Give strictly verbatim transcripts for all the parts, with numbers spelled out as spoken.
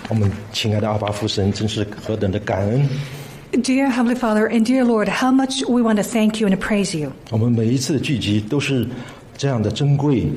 我们亲爱的阿爸父神，真是何等的感恩。 Dear Heavenly Father and dear Lord, how much we want to thank you and praise you. 我们每一次的聚集都是这样的珍贵。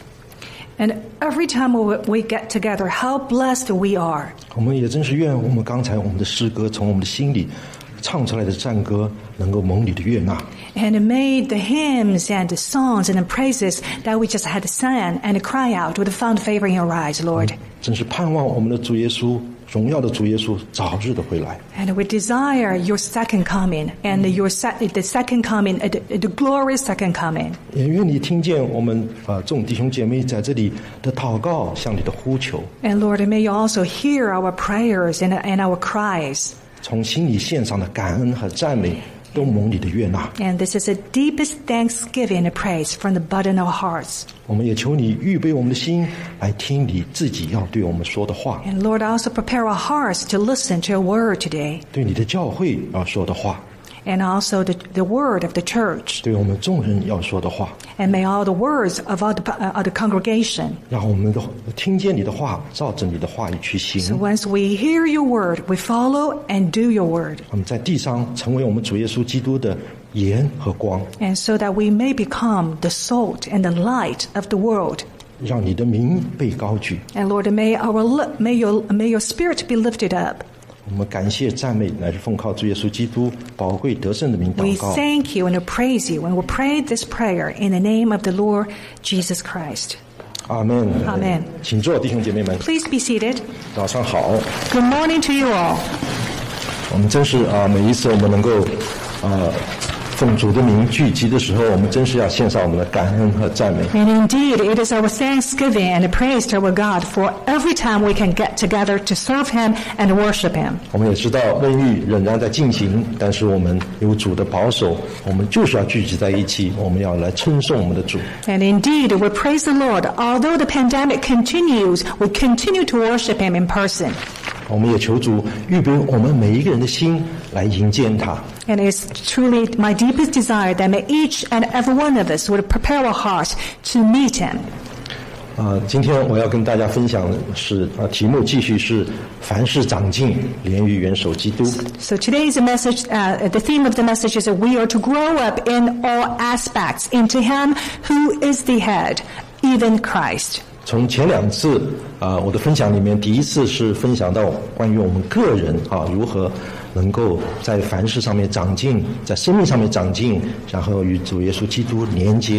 And every time we, we get together, how blessed we are. 我们也真是愿我们刚才我们的诗歌从我们的心里唱出来的赞歌能够蒙你的悦纳。 And may the hymns and the songs and the praises that we just had sung and cry out would found favor in your eyes, Lord. 真是盼望我们的主耶稣，荣耀的主耶稣早日的回来。 And we desire your second coming and your se- the second coming, the, the glorious second coming. 也愿你听见我们啊众弟兄姐妹在这里的祷告，向你的呼求。 And Lord, may you also hear our prayers and, and our cries. 从心里献上的感恩和赞美都蒙你的悦纳。 And this is the deepest thanksgiving and praise from the bottom of our hearts. 我们也求你预备我们的心来听你自己要对我们说的话。 And Lord, also prepare our hearts to listen to your word today. 对你的教会要说的话。 And also the, the word of the church. 对我们众人要说的话。 And may all the words of all the, uh, of the congregation. 让我们的听见你的话，照着你的话语去行。 So once we hear your word, we follow and do your word. 我们在地上成为我们主耶稣基督的盐和光。 And so that we may become the salt and the light of the world. 让你的名被高举。 And Lord, may our li- may your may your spirit be lifted up. 我们感谢赞美乃是奉靠主耶稣基督宝贵得胜的名 We 祷告。 thank you and we praise you and we pray this prayer in the name of the Lord Jesus Christ. 阿们。 阿们。 请坐，弟兄姐妹们。 Please be seated. 早上好。 Good morning to you all. 我们真是啊，每一次我们能够啊奉主的名聚集的时候，我们真是要献上我们的感恩和赞美。 And indeed, it is our thanksgiving and praise to our God for every time we can get together to serve Him and worship Him. 我们也知道瘟疫仍然在进行，但是我们有主的保守，我们就是要聚集在一起，我们要来称颂我们的主。 And indeed, we praise the Lord. Although the pandemic continues, we continue to worship Him in person. 我们也求主预备我们每一个人的心来迎接他。 And it's truly my deepest desire that may each and every one of us would prepare our hearts to meet Him. 啊，今天我要跟大家分享的是啊，题目继续是凡事长进，连于元首基督。 So today's message, uh, the theme of the message is that we are to grow up in all aspects into Him who is the head, even Christ. 从前两次啊，我的分享里面，第一次是分享到关于我们个人啊如何能够在凡事上面长进，在生命上面长进，然后与主耶稣基督连接。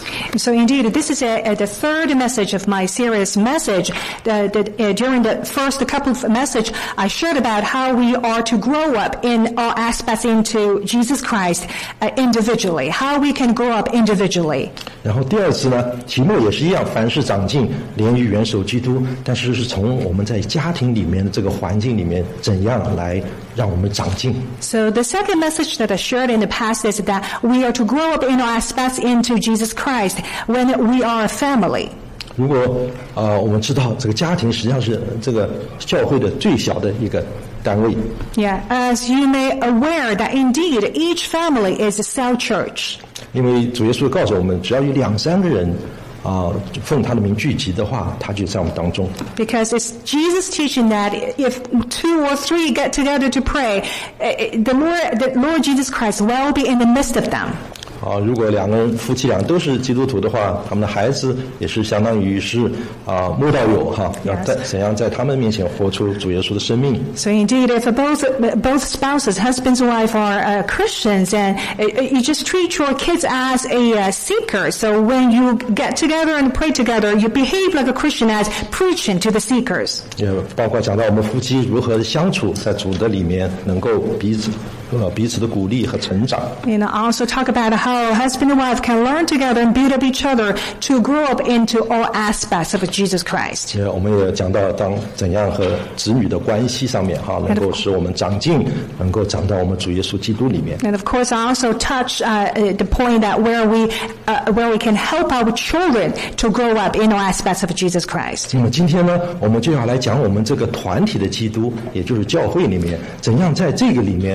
So indeed, this is a, a, the third message of my series message. That, that uh, during the first couple of message, I shared about how we are to grow up in all aspects into Jesus Christ uh, individually, how we can grow up individually. 然后第二次呢，题目也是一样，凡事长进，连于元首基督，但是是从我们在家庭里面的这个环境里面，怎样来让我们长进。 So the second message that I shared in the past is that we are to grow up in all aspects into Jesus Christ when we are a family. 如果啊、呃，我们知道这个家庭实际上是这个教会的最小的一个单位。 Yeah, as you may aware that indeed each family is a cell church. 因为主耶稣告诉我们，只要有两三个人啊、呃、奉他的名聚集的话，他就在我们当中。 Because it's Jesus teaching that if two or three get together to pray, the Lord, the Lord Jesus Christ will be in the midst of them. 啊，如果两个人夫妻俩都是基督徒的话，他们的孩子也是相当于是啊慕道友哈，要在怎样在他们面前活出主耶稣的生命。 So indeed, if both both spouses, husbands and wife, are uh, Christians, and uh, you just treat your kids as a uh, seeker. So when you get together and pray together, you behave like a Christian as preaching to the seekers. 也包括讲到我们夫妻如何相处，在主的里面能够彼此呃彼此的鼓励和成长。 And I also talk about how husband and wife can learn together and build up each other to grow up into all aspects of Jesus Christ. 也我们也讲到当怎样和子女的关系上面哈，能够使我们长进，能够长到我们主耶稣基督里面。 And of course, I also touch uh, the point that where we uh, where we can help our children to grow up in all aspects of Jesus Christ. 那么今天呢，我们就要来讲我们这个团体的基督，也就是教会里面，怎样在这个里面我们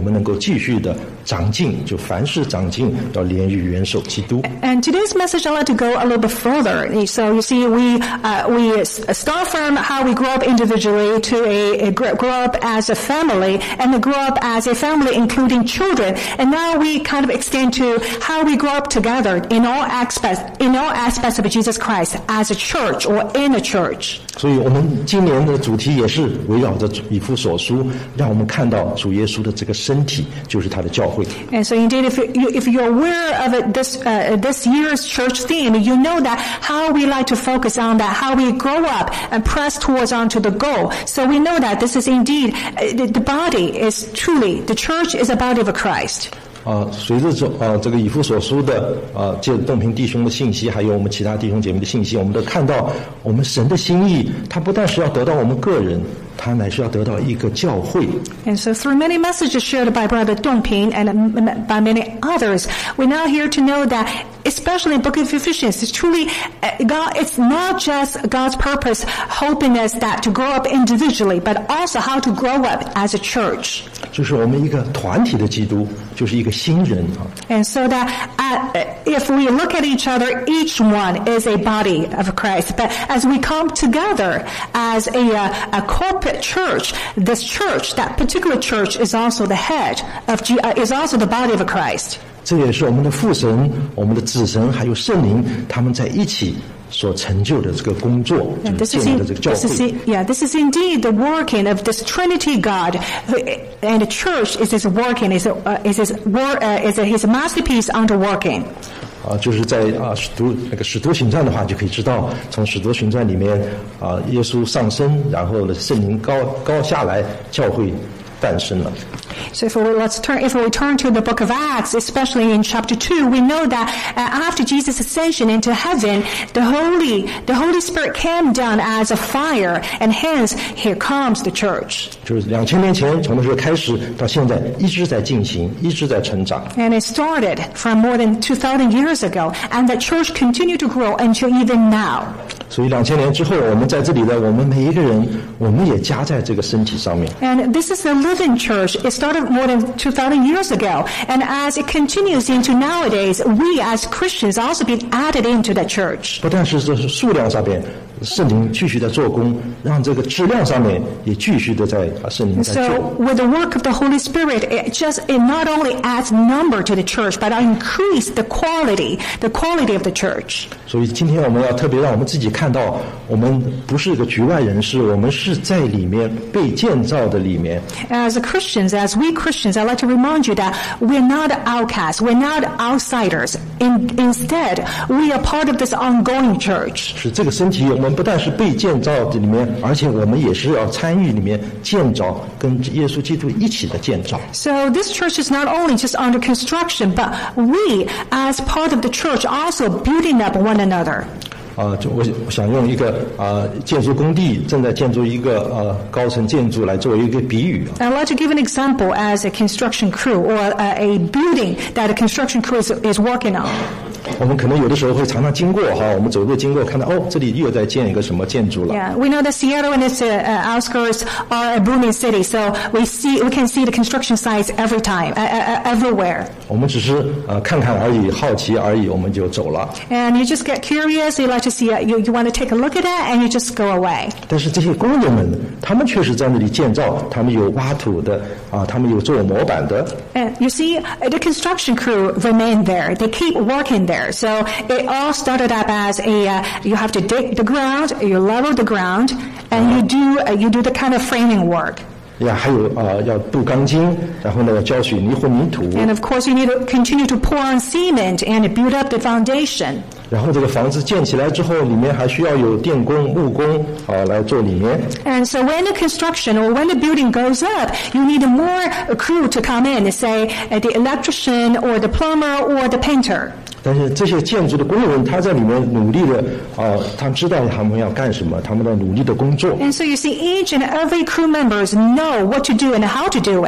们能够继续的长进，就凡事长进，要连于元首基督。 And today's message, I'd like to go a little bit further. So you see, we uh, we start from how we grow up individually to a, a grow up as a family, and then grow up as a family, including children. And now we kind of extend to how we grow up together in all aspects, in all aspects of Jesus Christ as a church or in a church. 所以我们今年的主题也是围绕着以弗所书，让我们看到主耶稣的这个身体就是他的教会。 And so indeed, if you, if you're aware of it, this uh, this year's church theme, you know that how we like to focus on that, how we grow up and press towards onto the goal. So we know that this is indeed uh, the, the body is truly the church is a body of Christ. 啊，随着这啊这个以弗所书的啊借东平弟兄的信息，还有我们其他弟兄姐妹的信息，我们都看到我们神的心意，它不但是要得到我们个人，它乃是要得到一个教会。 And so through many messages shared by Brother Dongping and by many others, we're now here to know that, especially in the book of Ephesians, it's truly God. It's not just God's purpose helping us that to grow up individually, but also how to grow up as a church. 就是我们一个团体的基督，就是一个新人啊。 And so that uh, if we look at each other, each one is a body of Christ. But as we come together as a, uh, a corporate church, this church, that particular church, is also the head of, G, uh, is also the body of Christ. 这也是我们的父神、我们的子神还有圣灵，他们在一起所成就的这个工作，就是建立的这个教会。 Yeah, this is indeed the working of this Trinity God, and the church is His working, is uh, is His work, uh, is His masterpiece under working. 啊，就是在啊使徒那个使徒行传的话，就可以知道，从使徒行传里面啊，耶稣上升，然后呢，圣灵高高下来，教会诞生了。 So if we, let's turn, if we turn to the book of Acts, especially in chapter two, we know that uh, after Jesus' ascension into heaven, the Holy, the Holy Spirit came down as a fire, and hence here comes the church. 就是两千年前从那时候开始到现在一直在进行，一直在成长。 And it started from more than two thousand years ago, and the church continued to grow until even now. 所以两千年之后，我们在这里的我们每一个人，我们也加在这个身体上面。 And this is the living church. It started more than two thousand years ago, and as it continues into nowadays, we as Christians also been added into that church. 不但是这是数量上面，圣灵继续在做工，让这个质量上面也继续的在啊圣灵在做。 So with the work of the Holy Spirit, it just it not only adds number to the church, but increase the quality, the quality of the church. 所以今天我们要特别让我们自己看到，我们不是一个局外人士，我们是在里面被建造的里面。 As Christians, as we Christians, I'd like to remind you that we're not outcasts, we're not outsiders. In, instead, we are part of this ongoing church. 是这个身体，我们不但是被建造的里面，而且我们也是要参与里面建造，跟耶稣基督一起的建造。 So this church is not only just under construction, but we, as part of the church, also building up one another. 啊，就我想用一个啊建筑工地正在建筑一个呃高层建筑来作为一个比喻。 I'd like to give an example as a construction crew or a, a building that a construction crew is, is working on. 我们可能有的时候会常常经过哈，我们走路经过看到哦，这里又在建一个什么建筑了。 Yeah, we know that Seattle and its uh, outskirts are a booming city, so we see we can see the construction sites every time, uh, uh, everywhere. 我们只是呃看看而已，好奇而已，我们就走了。 And you just get curious, you like to see, it, you you want to take a look at it, and you just go away. 但是这些工人们，他们确实在那里建造，他们有挖土的啊，他们有做模板的。 And you see, the construction crew remain there. They keep working there. So it all started up as a uh, you have to dig the ground, you level the ground, and you do uh, you do the kind of framing work. 呀，还有啊、呃，要镀钢筋，然后呢，要浇水泥混凝土。 And of course, you need to continue to pour on cement and build up the foundation. 然后这个房子建起来之后，里面还需要有电工、木工啊来做里面。 And so when the construction or when the building goes up, you need more crew to come in, say uh, the electrician or the plumber or the painter. 但是这些建筑的工人，他在里面努力的啊，他知道他们要干什么，他们在努力的工作。 And so you see, each and every crew members know what to do and how to do it.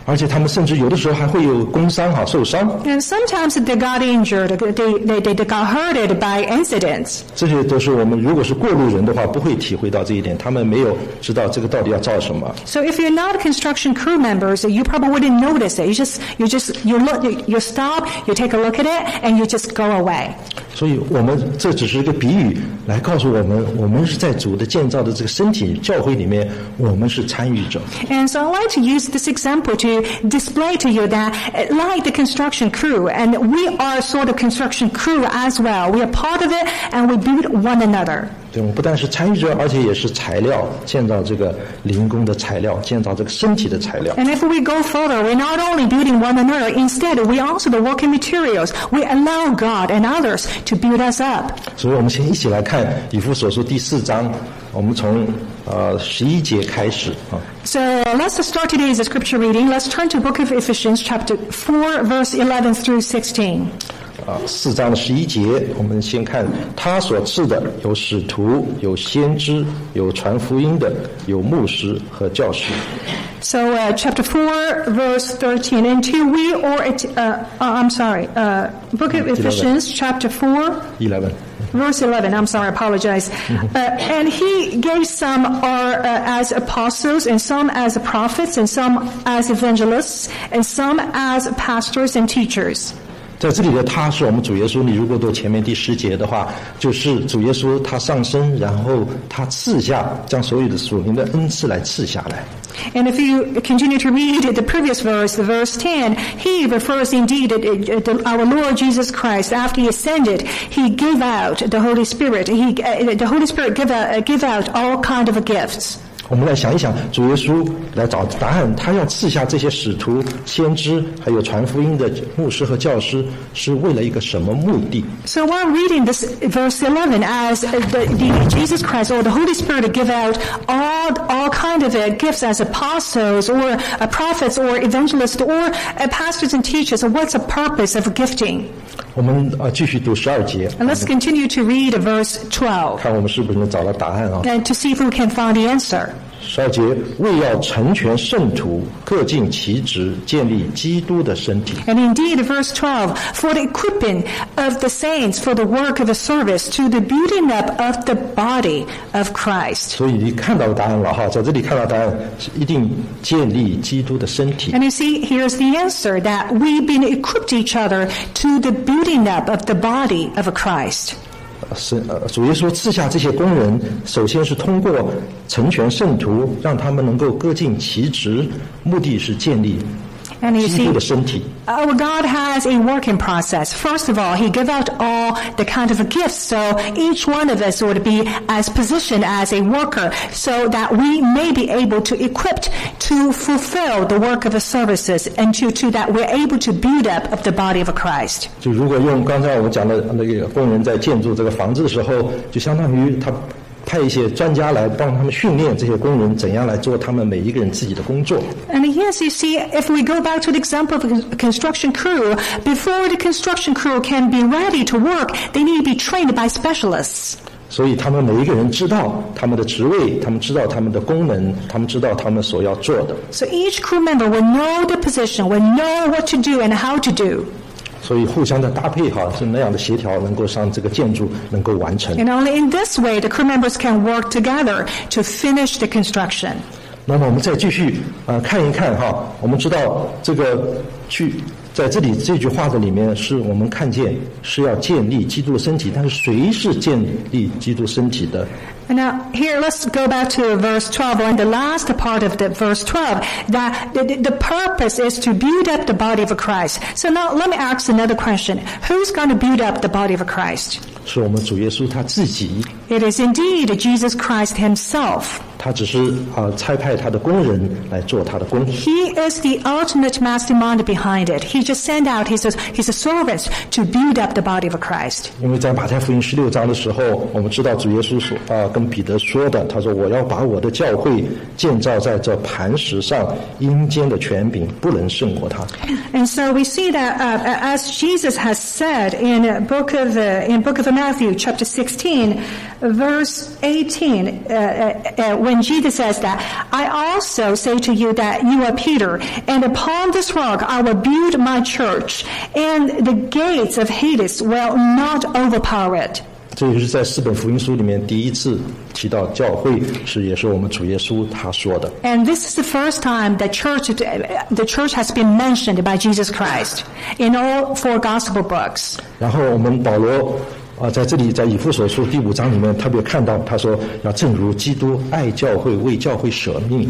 而且他们甚至有的时候还会有工伤哈、啊、受伤。 And sometimes they got injured, they, they, they got hurted by incidents. 这些都是我们如果是过路人的话，不会体会到这一点，他们没有知道这个到底要造什么。 So if you're not construction crew members, you probably wouldn't notice it. You just, you just, you look, you, you stop, you take a look at it, and you just go away. 所以我们这只是一个比喻，来告诉我们，我们是在主的建造的这个身体教会里面，我们是参与者。 And so I like to use this example to display to you that, like the construction crew, and we are sort of construction crew as well. We are part of it, and we build one another. 对，我们不但是参与者，而且也是材料，建造这个灵宫的材料，建造这个身体的材料。 And if we go further, we're not only building one another, instead we are also the working materials. We allow God and others to build us up. 所以我们先一起来看以弗所书第四章，我们从呃十一节开始啊。 So let's start today's scripture reading. Let's turn to Book of Ephesians, chapter four, verse eleven through sixteen. 啊，四章的十一节，我们先看他所赐的有使徒，有先知，有传福音的，有牧师和教师。 So uh, chapter four, verse thirteen. And to we or it, uh, uh, I'm sorry, uh, Book of Ephesians, chapter four. eleven. Verse eleven, I'm sorry, I apologize. Uh, and he gave some are uh, as apostles, and some as prophets, and some as evangelists, and some as pastors and teachers. 在这里的他是我们主耶稣，你如果读前面第十节的话，就是主耶稣他上升，然后他赐下，将所有的属灵的恩赐来赐下来。 And if you continue to read the previous verse, the verse ten, he refers indeed to our Lord Jesus Christ. After he ascended, he gave out the Holy Spirit. He, uh, the Holy Spirit gave out, uh, give out all kind of gifts. 我们来想一想，主耶稣来找答案，他要赐下这些使徒、先知，还有传福音的牧师和教师，是为了一个什么目的？ So while reading this verse eleven, as the, the Jesus Christ or the Holy Spirit give out all all kind of gifts as apostles or uh, prophets or evangelists or uh, pastors and teachers, so what's the purpose of gifting? 我们啊继续读十二节。 And let's continue to read verse twelve. 看我们是不是能找到答案啊？ And to see if we can find the answer. 十二节，为要成全圣徒，各尽其职，建立基督的身体。 And indeed, verse twelve, for the equipping of the saints for the work of the service to the building up of the body of Christ. 所以你看到答案了哈，在这里看到答案，是一定建立基督的身体。 And you see, here's the answer, that we've been equipped each other to the building up of the body of Christ. 是呃，主耶稣赐下这些工人，首先是通过成全圣徒，让他们能够各尽其职，目的是建立 And you 基 see, 督的身体。 our God has a working process. First of all, he gave out all the kind of gifts, so each one of us would be as positioned as a worker, so that we may be able to equipped to fulfill the work of the services, and to, to that we're able to build up of the body of Christ. 就如果用刚才我们讲的那个工人在建筑这个房子的时候，就相当于他派一些专家来帮他们训练这些工人怎样来做他们每一个人自己的工作。 And yes, you see, if we go back to the example of a construction crew, before the construction crew can be ready to work, they need to be trained by specialists. 所以他们每一个人知道他们的职位，他们知道他们的功能，他们知道他们所要做的。 So each crew member will know the position, will know what to do and how to do. 所以互相的搭配哈，是那样的协调，能够让这个建筑能够完成。 And only in this way the crew members can work together to finish the construction. 那么我们再继续呃看一看哈，我们知道这个去在这里这句话的里面，是我们看见是要建立基督的身体，但是谁是建立基督身体的？ And now here, let's go back to verse twelve, and the last part of the verse twelve, that the, the purpose is to build up the body of Christ. So now let me ask another question. Who's going to build up the body of Christ? 是我们主耶稣他自己， It is indeed Jesus Christ himself. 他只是啊、呃、差派他的工人来做他的工。 He is the ultimate mastermind behind it. He just sent out his, his servants to build up the body of Christ. 因为在马太福音十六章的时候，我们知道主耶稣说啊、呃、跟彼得说的，他说我要把我的教会建造在这磐石上，阴间的权柄不能胜过他。 And so we see that uh, as Jesus has said in book of uh, in book of Matthew chapter sixteen, verse eighteen, uh, uh, when Jesus says that, I also say to you that you are Peter, and upon this rock I will build my church, and the gates of Hades will not overpower it. 这也是在四本福音书里面第一次提到教会，是也是我们主耶稣他说的。 And this is the first time that church, the church has been mentioned by Jesus Christ in all four gospel books. 然后我们保罗啊，在这里在以弗所书第五章里面特别看到，他说要正如基督爱教会，为教会舍命。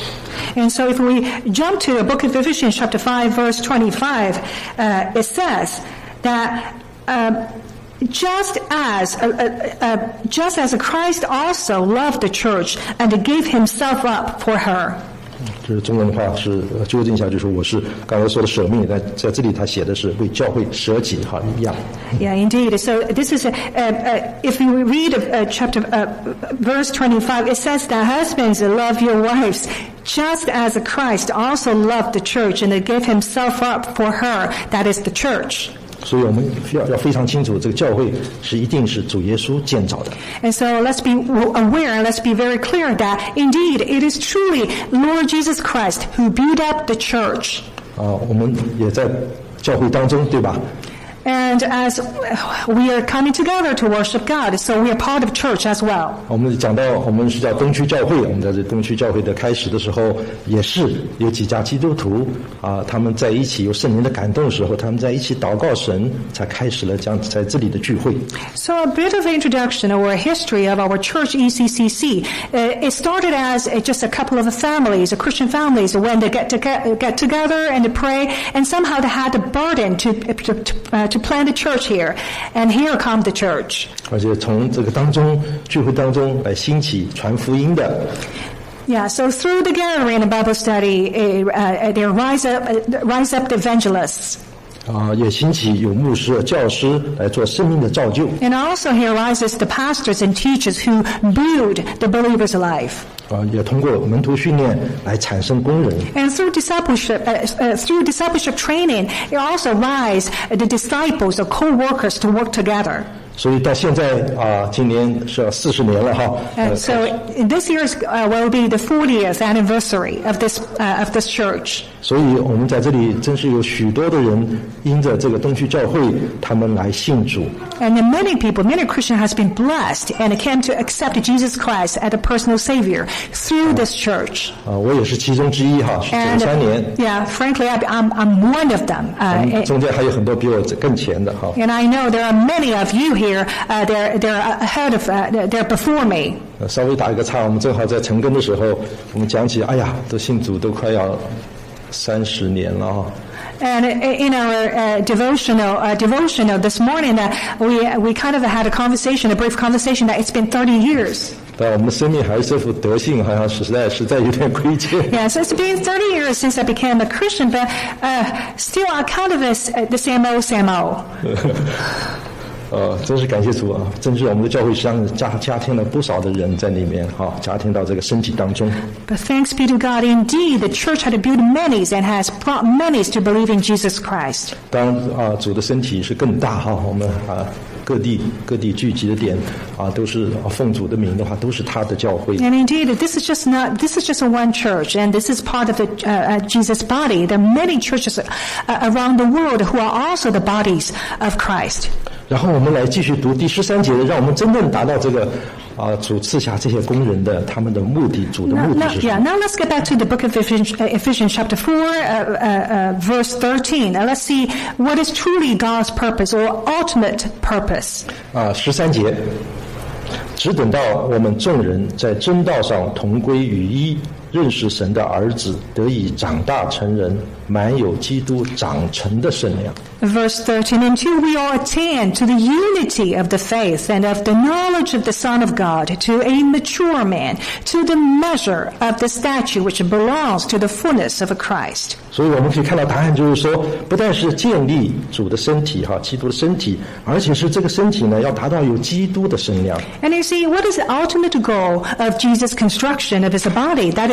And so if we jump to the book of Ephesians chapter five verse twenty-five, uh, it says that uh, just as uh, uh, uh, just as Christ also loved the church and gave himself up for her. 这是中文的话是纠正一下，就是我是刚才说的舍命，在在这里他写的是为教会舍己，哈，一样。 Yeah, indeed. So this is a, uh, uh, if you read uh, chapter uh, verse twenty-five, it says that husbands love your wives, just as Christ also loved the church and gave himself up for her. That is the church. 所以我们要要非常清楚，这个教会是一定是主耶稣建造的。 And so let's be aware, let's be very clear that indeed it is truly Lord Jesus Christ who built up the church. 啊，我们也在教会当中，对吧？ And as we are coming together to worship God, so we are part of church as well. 我们讲到我们是叫东区教会，我们在这东区教会的开始的时候，也是有几家基督徒啊，他们在一起有圣灵的感动的时候，他们在一起祷告神，才开始了这样在这里的聚会。 So a bit of introduction or a history of our church E C C C. Uh, it started as uh, just a couple of families, uh, Christian families, when they get to get, get together and to pray, and somehow they had a burden to to to, uh, to plant a church here, and here come the church. 而且从这个当中聚会当中来兴起传福音的。 Yeah, so through the gathering and Bible study, uh, uh, there rise up, uh, rise up the evangelists. 啊，也兴起有牧师、教师来做生命的造就。 And also here rises the pastors and teachers who build the believer's life. 啊，也通过门徒训练来产生工人。 And through discipleship, uh, uh, through discipleship training, it also rise the disciples or co-workers to work together. 所以到现在啊，今年是四十年了哈。 And so this year uh, will be the fortieth anniversary of this uh, of this church. 所以我们在这里真是有许多的人因着这个东区教会，他们来信主。 And then many people, many Christians has been blessed and came to accept Jesus Christ as a personal Savior through this church. 啊，我也是其中之一哈，是九三年。 Yeah, frankly, I'm I'm one of them. Uh, 中间还有很多比我更前的哈。 And I know there are many of you here. Here, uh, they're they're ahead of uh, they're before me. 稍微打一个岔，我们正好在成根的时候，我们讲起，哎呀，都信主都快要三十年了啊。 And in our uh, devotional uh, devotional this morning, uh, we we kind of had a conversation, a brief conversation that it's been thirty years. 但我们的生命还是这副德性，好像实在实在有点亏欠。 Yeah, so it's been thirty years since I became a Christian, but uh, still I kind of is uh, the same old, same old. 呃，真是感谢主啊！真是我们的教会上加加添了不少的人在里面，哈、啊，加添到这个身体当中。 But thanks be to God, indeed, the church had built many and has brought many to believe in Jesus Christ. 当然啊，主的身体是更大哈、啊，我们啊各地各地聚集的点啊，都是啊奉主的名的话，都是他的教会。 And indeed, this is just not this is just a one church, and this is part of the uh, uh, Jesus body. There are many churches uh, around the world who are also the bodies of Christ. 然后我们来继续读第十三节的，让我们真正达到这个啊主赐下这些工人的他们的目的，主的目的是什么 ？Yeah, now let's get back to the book of Ephesians, uh, Ephesians chapter four, uh, uh, uh, verse thirteen. Now let's see what is truly God's purpose or ultimate purpose. 啊，十三节，只等到我们众人在真道上同归于一，认识神的儿子，得以长大成人，满有基督长成的圣量。 Verse thirteen, until we all attain to the unity of the faith and of the knowledge of the Son of God, to a mature man, to the measure of the stature which belongs to the fullness of Christ. 所以我们可以看到答案就是说，不但是建立主的身体哈，基督的身体，而且是这个身体呢要达到有基督的身量。 And you see, what is the ultimate goal of Jesus' construction of his body? That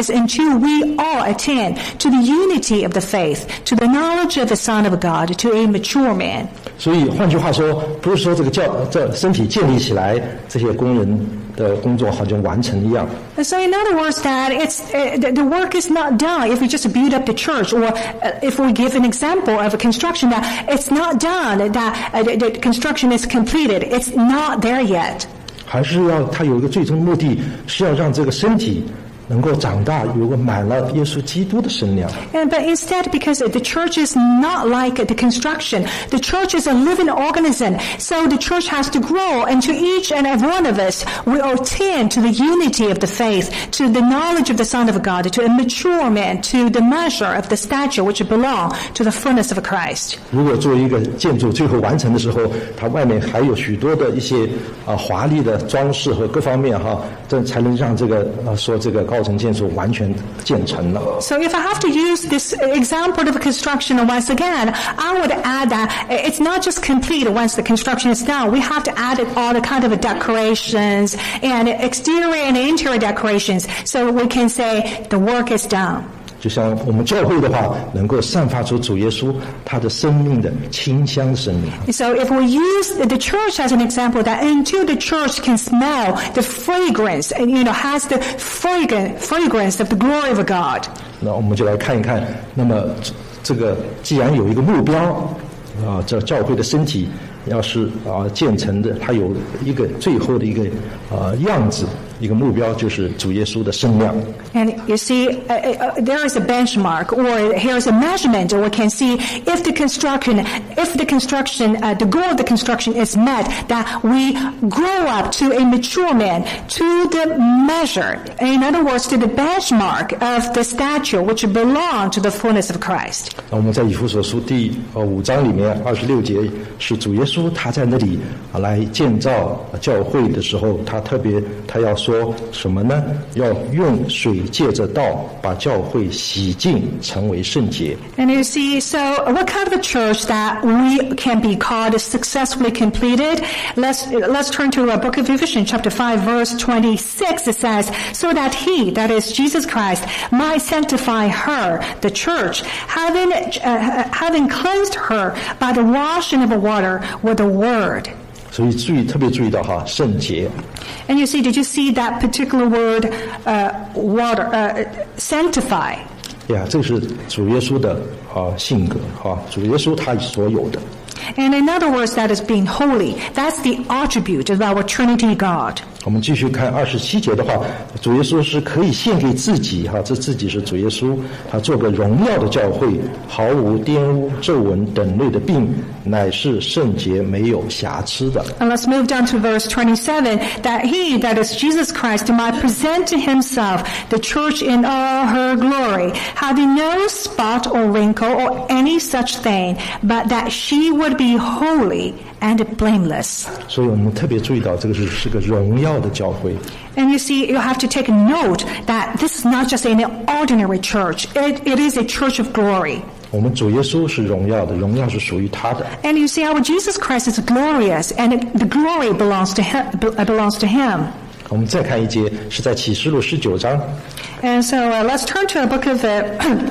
is until we all attain to the unity of the faith, to the knowledge of the Son of God, to a mature man. 所以换句话说，不是说这个教这身体建立起来，这些工人的工作好像完成一样。 So in other words, that it's uh, the, the work is not done if we just build up the church, or uh, if we give an example of a construction, that it's not done, that uh, the, the construction is completed. It's not there yet. 还是要它有一个最终目的，是要让这个身体能够长大，有个满了耶稣基督的身量。 And, but instead, because the church is not like the construction, the church is a living organism. So the church has to grow, and to each and every one of us, we attain to the unity of the faith, to the knowledge of the Son of God, to a mature man, to the measure of the stature which belong to the fullness of Christ. 如果作为一个建筑最后完成的时候，它外面还有许多的一些啊华丽的装饰和各方面哈，这才能让这个啊说这个高层建筑完全建成了。 So if I have to use this example of construction once again, I would add that it's not just complete once the construction is done. We have to add all the kind of decorations and exterior and interior decorations, so we can say the work is done. 就像我们教会的话，能够散发出主耶稣他的生命的清香生命。 So if we use the church as an example, that until the church can smell the fragrance, and you know has the fragrance fragrance of the glory of God. 那我们就来看一看，那么这个既然有一个目标啊，这教会的身体要是啊建成的，它有一个最后的一个啊样子。 一个目标就是主耶稣的身量。 And you see, uh, uh, there is a benchmark, or here's a measurement, or we can see if the construction, if the construction, uh, the goal of the construction is met, that we grow up to a mature man, to the measure, in other words, to the benchmark of the stature which belong to the fullness of Christ. 我们在以弗所书第五章里面二十六节是主耶稣他在那里啊来建造教会的时候，他特别他要说。 说什么呢？要用水借着道把教会洗净，成为圣洁。 And you see, so what kind of a church that we can be called successfully completed? Let's let's turn to the book of Ephesians, chapter five, verse twenty-six. It says, "So that He, that is Jesus Christ, might sanctify her, the church, having uh, having cleansed her by the washing of the water with the word." 所以注意特别注意到哈，圣洁。 And you see, did you see that particular word, uh, water, uh, sanctify? 呀，这是主耶稣的啊性格哈，主耶稣他所有的。 And in other words, that is being holy. That's the attribute of our Trinity God. 我们继续看二十七节的话，主耶稣是可以献给自己哈，这自己是主耶稣，他做个荣耀的教会，毫无玷污、皱纹等类的病，乃是圣洁没有瑕疵的。 And let's move down to verse twenty-seven, that He, that is Jesus Christ, might present to Himself the church in all her glory, having no spot or wrinkle or any such thing, but that she would be holy and blameless. 所以我们特别注意到，这个是是个荣耀的教会。 And you see, you have to take note that this is not just an ordinary church. It, it is a church of glory. 我们主耶稣是荣耀的，荣耀是属于他的。 And you see, our Jesus Christ is glorious, and it, the glory belongs to Him. Belongs to Him. 我们再看一节，是在启示录十九章。 And so uh, let's turn to the book of uh,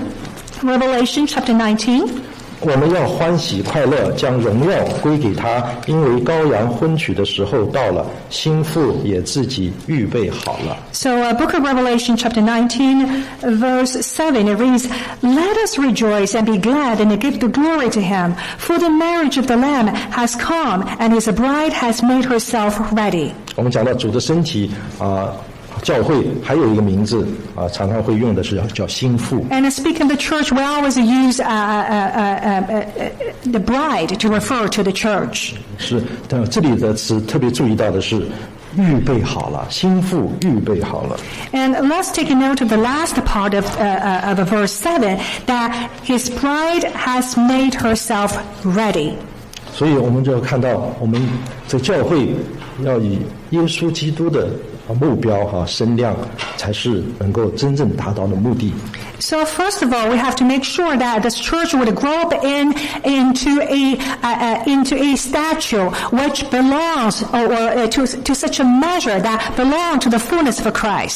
Revelation, chapter nineteen. 我们要欢喜快乐，将荣耀归给他，因为羔羊婚娶的时候到了，新妇也自己预备好了。 So, uh, book of Revelation, chapter nineteen, verse seven, it reads, "Let us rejoice and be glad and give the glory to Him, for the marriage of the Lamb has come, and His bride has made herself ready." 我们讲到主的身体啊。教会还有一个名字啊，常常会用的是叫新妇。 And speaking of the church, we always use uh, uh, uh, uh, uh, the bride to refer to the church. 是，但这里的词特别注意到的是预备好了，新妇预备好了。 And let's take a note of the last part of uh, uh, of verse seven, that His bride has made herself ready. 所以我们就看到，我们在教会要以耶稣基督的目标哈身量，才是能够真正达到的目的。 So first of all, we have to make sure that this church would grow up in into a uh, uh, into a stature which belongs, or, or uh, to to such a measure that belongs to the fullness of Christ.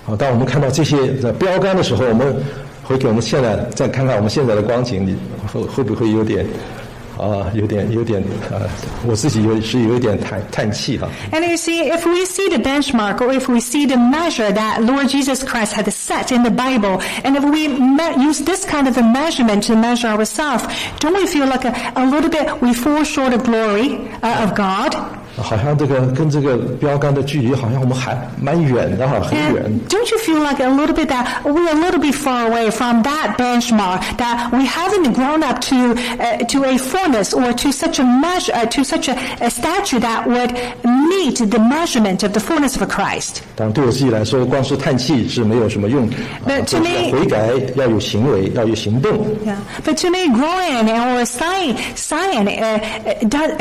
好，当我们看到这些的标杆的时候，我们会给我们现在再看看我们现在的光景，你会会不会有点啊，有点有点呃，我自己有是有一点叹叹气哈。 And you see, if we see the benchmark, or if we see the measure that Lord Jesus Christ had set in the Bible, and if we me- use this kind of a measurement to measure ourselves, don't we feel like a, a little bit we fall short of glory uh, of God? 好像这个跟这个标杆的距离好像我们还蛮远的哈，很远。 And don't you feel like a little bit that we're a little bit far away from that benchmark, that we haven't grown up to uh, to a fullness or to such a measure, uh, to such a, a stature that would meet the measurement of the fullness of Christ? 当然对我自己来说，光是叹气是没有什么用的。 But to me, 悔改要有行为，要有行动。 Yeah, but to me, growing or sighing, sighing uh, uh,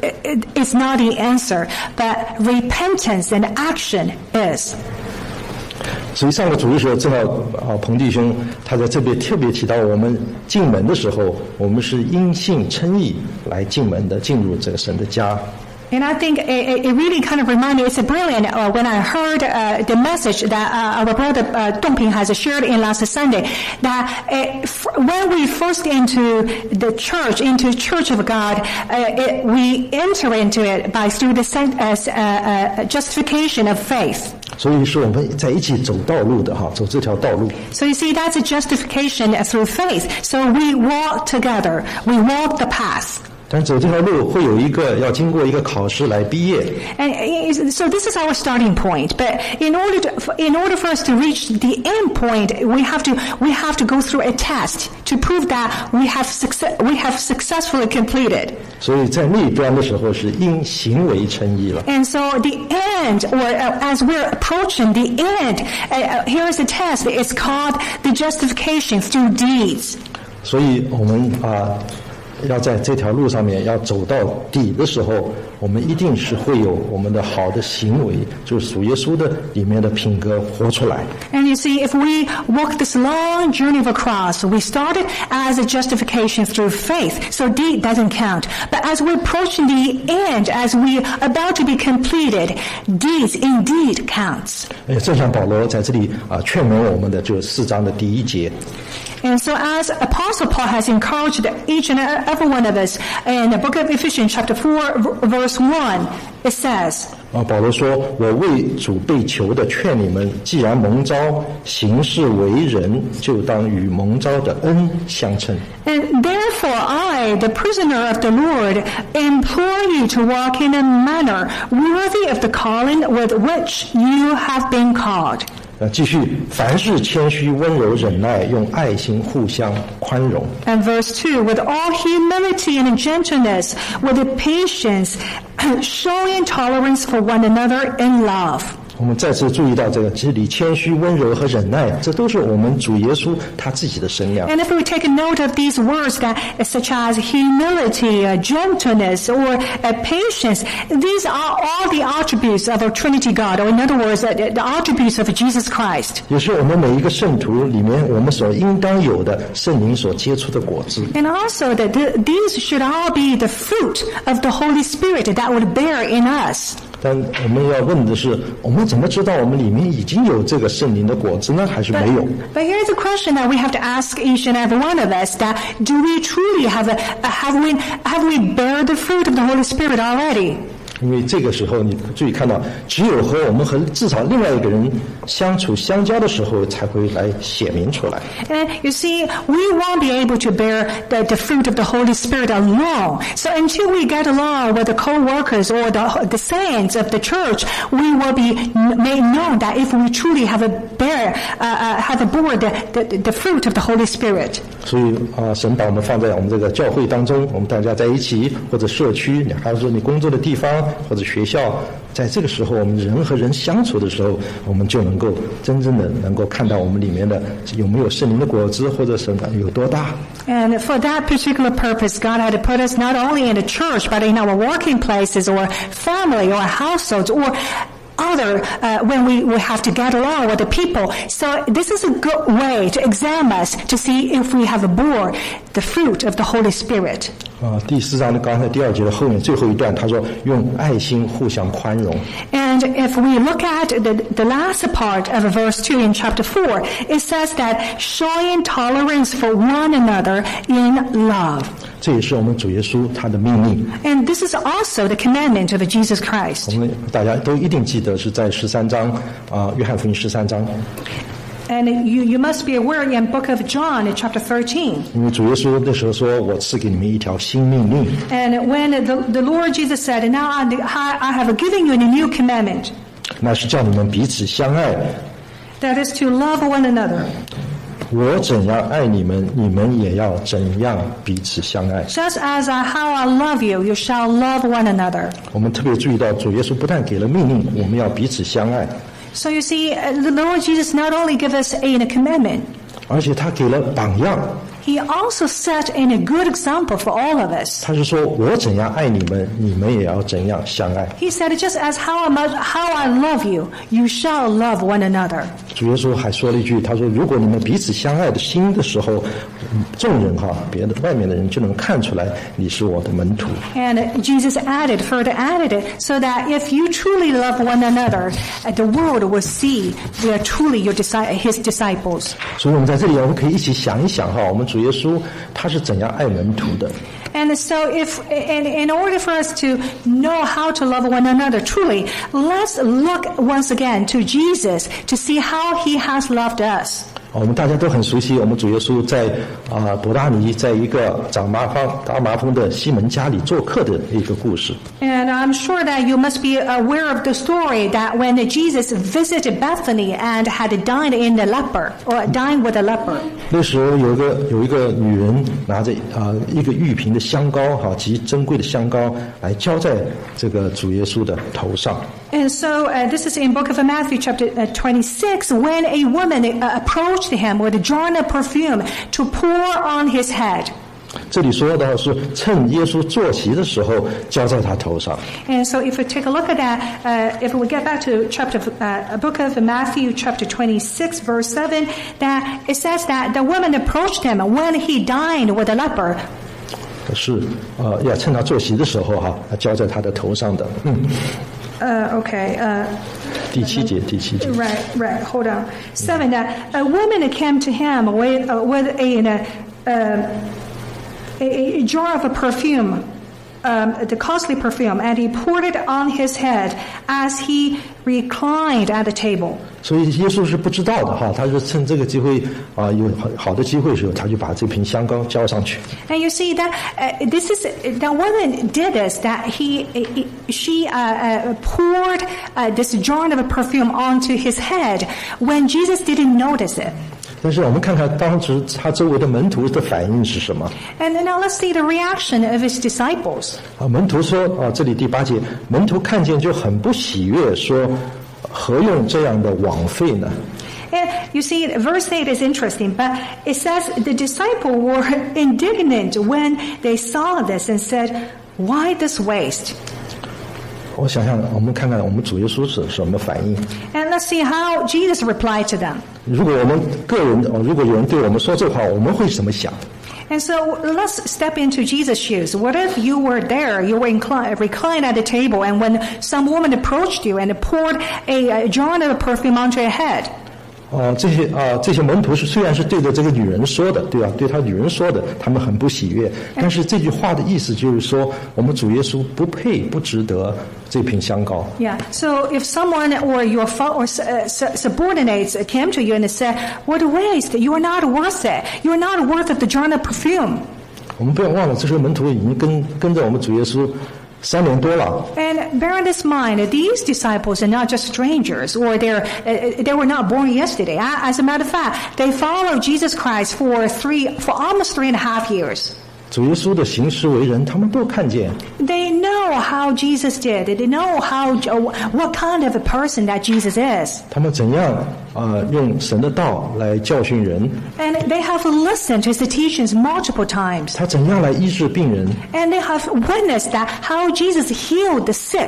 uh, is not the answer, but repentance and action is. 所以上个主日时候，正好啊，彭弟兄他在这边特别提到，我们进门的时候，我们是因信称义来进门的，进入这个神的家。 And I think it, it really kind of reminded me, it's brilliant uh, when I heard uh, the message that uh, our brother uh, Dongping has shared in last Sunday, that uh, f- when we first into the church, into Church of God, uh, it, we enter into it by through the uh, uh, justification of faith. 所以是我们在一起走道路的哈，走这条道路。 So you see, that's a justification through faith. So we walk together. We walk the path. 但走这条路会有一个要经过一个考试来毕业。 And so this is our starting point. But in order to, in order for us to reach the end point, we have to we have to go through a test to prove that we have success we have successfully completed. 所以在那一端的时候是因行为称义了。 And so the end, or uh, as we're approaching the end, uh, here is the test. It's called the justification through deeds. 所以我们啊。要在这条路上面要走到底的时候，我们一定是会有我们的好的行为，就是属耶稣的里面的品格活出来。 And you see, if we walk this long journey of a cross, we started as a justification through faith, so deed doesn't count. But as we're approaching the end, as we are about to be completed, deeds indeed counts. 正像保罗在这里啊劝勉我们的，就是四章的第一节。 And so as Apostle Paul has encouraged each and every one of us in the book of Ephesians chapter four verse one, it says, 啊，保罗说：“我为主被求的劝你们，既然蒙召行事为人，就当与蒙召的恩相称。” And therefore I, the prisoner of the Lord, implore you to walk in a manner worthy of the calling with which you have been called. 呃，继续，凡事谦虚、温柔、忍耐，用爱心互相宽容。 And verse two, with all humility and gentleness, with the patience, showing tolerance for one another in love. 我们再次注意到这个，这里谦虚、温柔和忍耐，这都是我们主耶稣他自己的身量。 And if we take a note of these words that, such as humility, uh, gentleness, or uh, patience, these are all the attributes of our Trinity God, or in other words, uh, the attributes of Jesus Christ. 也是我们每一个圣徒里面，我们所应当有的圣灵所结出的果子。 And also that the, these should all be the fruit of the Holy Spirit that would bear in us. 但我们要问的是，我们怎么知道我们里面已经有这个圣灵的果子呢？还是没有 but, but here's a question that we have to ask each and every one of us: that do we truly have a, a have we have we bear the fruit of the Holy Spirit already? 因为这个时候，你注意看到，只有和我们和至少另外一个人相处相交的时候，才会来显明出来。 And you see, we won't be able to bear the, the fruit of the Holy Spirit alone. So until we get along with the co-workers or the, the saints of the church, we will be made known that if we truly have a bear, uh, uh, have a bore the, the, the fruit of the Holy Spirit. 所以啊，神把我们放在我们这个教会当中，我们大家在一起，或者社区，你还是说你工作的地方，或者学校，在这个时候，我们人和人相处的时候，我们就能够真正的能够看到我们里面的有没有圣灵的果子，或者是有多大。 And for that particular purpose, God had to put us not only in the church, but in our working places or family or households or other uh, when we, we have to get along with the people. So this is a good way to examine us to see if we have bore the fruit of the Holy Spirit. 啊，第四章的刚才第二节的后面最后一段，他说用爱心互相宽容。 And if we look at the, the last part of verse two in chapter four, it says that showing tolerance for one another in love. 这也是我们主耶稣他的命令。 And this is also the commandment of Jesus 我 Christ. 们大家都一定记得是在十三章啊，约翰福音十三章。 And you, you must be aware in book of John in chapter thirteen. 因为主耶稣那时候说：“我赐给你们一条新命令。” And when the, the Lord Jesus said, "And now I, I have given you a new commandment," 那是叫你们彼此相爱。 that is to love one another. 我怎样爱你们，你们也要怎样彼此相爱。 Just as I, how I love you, you shall love one another. 我们特别注意到，主耶稣不但给了命令，我们要彼此相爱， So you see, the Lord Jesus not only gives us a, a commandment, 而且他给了榜样。 He also set in a good example for all of us. 他是说：“我怎样爱你们，你们也要怎样相爱。” He said, just as how I, must, how I love you, you shall love one another. 主耶稣还说了一句：“他说，如果你们彼此相爱的心的时候，众人哈，别的外面的人就能看出来你是我的门徒。” And Jesus added, further added it, so that if you truly love one another, the world will see we are truly your His disciples. 所以我们在这里我们可以一起想一想哈，我们主耶稣他是怎样爱门徒的。 And so if, in, in order for us to know how to love one another truly, let's look once again to Jesus to see how He has loved us. 我们大家都很熟悉，我们主耶稣在啊伯大尼，在一个长麻风大麻风的西门家里做客的一个故事。 And I'm sure that you must be aware of the story that when Jesus visited Bethany and had dined in the leper, or dined with a leper. 那时候有一个有一个女人拿着啊一个玉瓶的香膏哈，极珍贵的香膏来浇在这个主耶稣的头上。 And so uh, this is in book of Matthew chapter uh, twenty-six, when a woman uh, approached him with a jar of perfume to pour on his head. 这里说到是趁耶稣坐席的时候浇在他头上。 And so if we take a look at that, uh, if we get back to chapter, uh, book of Matthew chapter twenty-six verse seven, that it says that the woman approached him when he dined with a leper. 是呃要趁他坐席的时候哈，浇在他的头上的。嗯。 Uh, okay. Uh, 第七节，第七节。 Right, right. Hold on. Seven. That a woman came to him with uh, with a, uh, a a jar of a perfume, um, the costly perfume, and he poured it on his head as he reclined at the table. 所以耶稣是不知道的哈，他是趁这个机会啊，有好的机会的时候，他就把这瓶香膏浇上去。 And you see that uh, this is that woman did this. That he, he she uh, uh, poured uh, this jar of a perfume onto his head when Jesus didn't notice it. 但是我们看看当时他周围的门徒的反应是什么？ And now let's see the reaction of his disciples. 啊，门徒说啊，这里第八节，门徒看见就很不喜悦，说何用这样的枉费呢？ And you see, verse eight is interesting, but it says the disciples were indignant when they saw this and said, "Why this waste?" 我想想，我们看看我们主耶稣是什么反应。 And let's see how Jesus replied to them. 如果我们个人，如果有人对我们说这话，我们会怎么想？ And so let's step into Jesus' shoes. What if you were there, you were inclined, reclined at the table, and when some woman approached you and poured a, a jar of perfume onto your head? 啊，这些啊，这些门徒是虽然是对着这个女人说的，对吧？对他女人说的，他们很不喜悦。但是这句话的意思就是说，我们主耶稣不配、不值得这瓶香膏。 Yeah. So if someone or your or subordinates came to you and said, "What a waste! You are not worth it. You are not worth the jar of perfume." 我们不要忘了，这些门徒已经跟跟着我们主耶稣三年多了。 And bear in this mind, these disciples are not just strangers, or they're uh, they were not born yesterday. As a matter of fact, they followed Jesus Christ for three for almost three and a half years. 主耶稣的行事为人，他们都看见。 They know how Jesus did. They know how what kind of a person that Jesus is. 他们怎样啊、呃、用神的道来教训人？ And they have listened to his teachings multiple times. 他怎样来医治病人？ And they have witnessed that how Jesus healed the sick.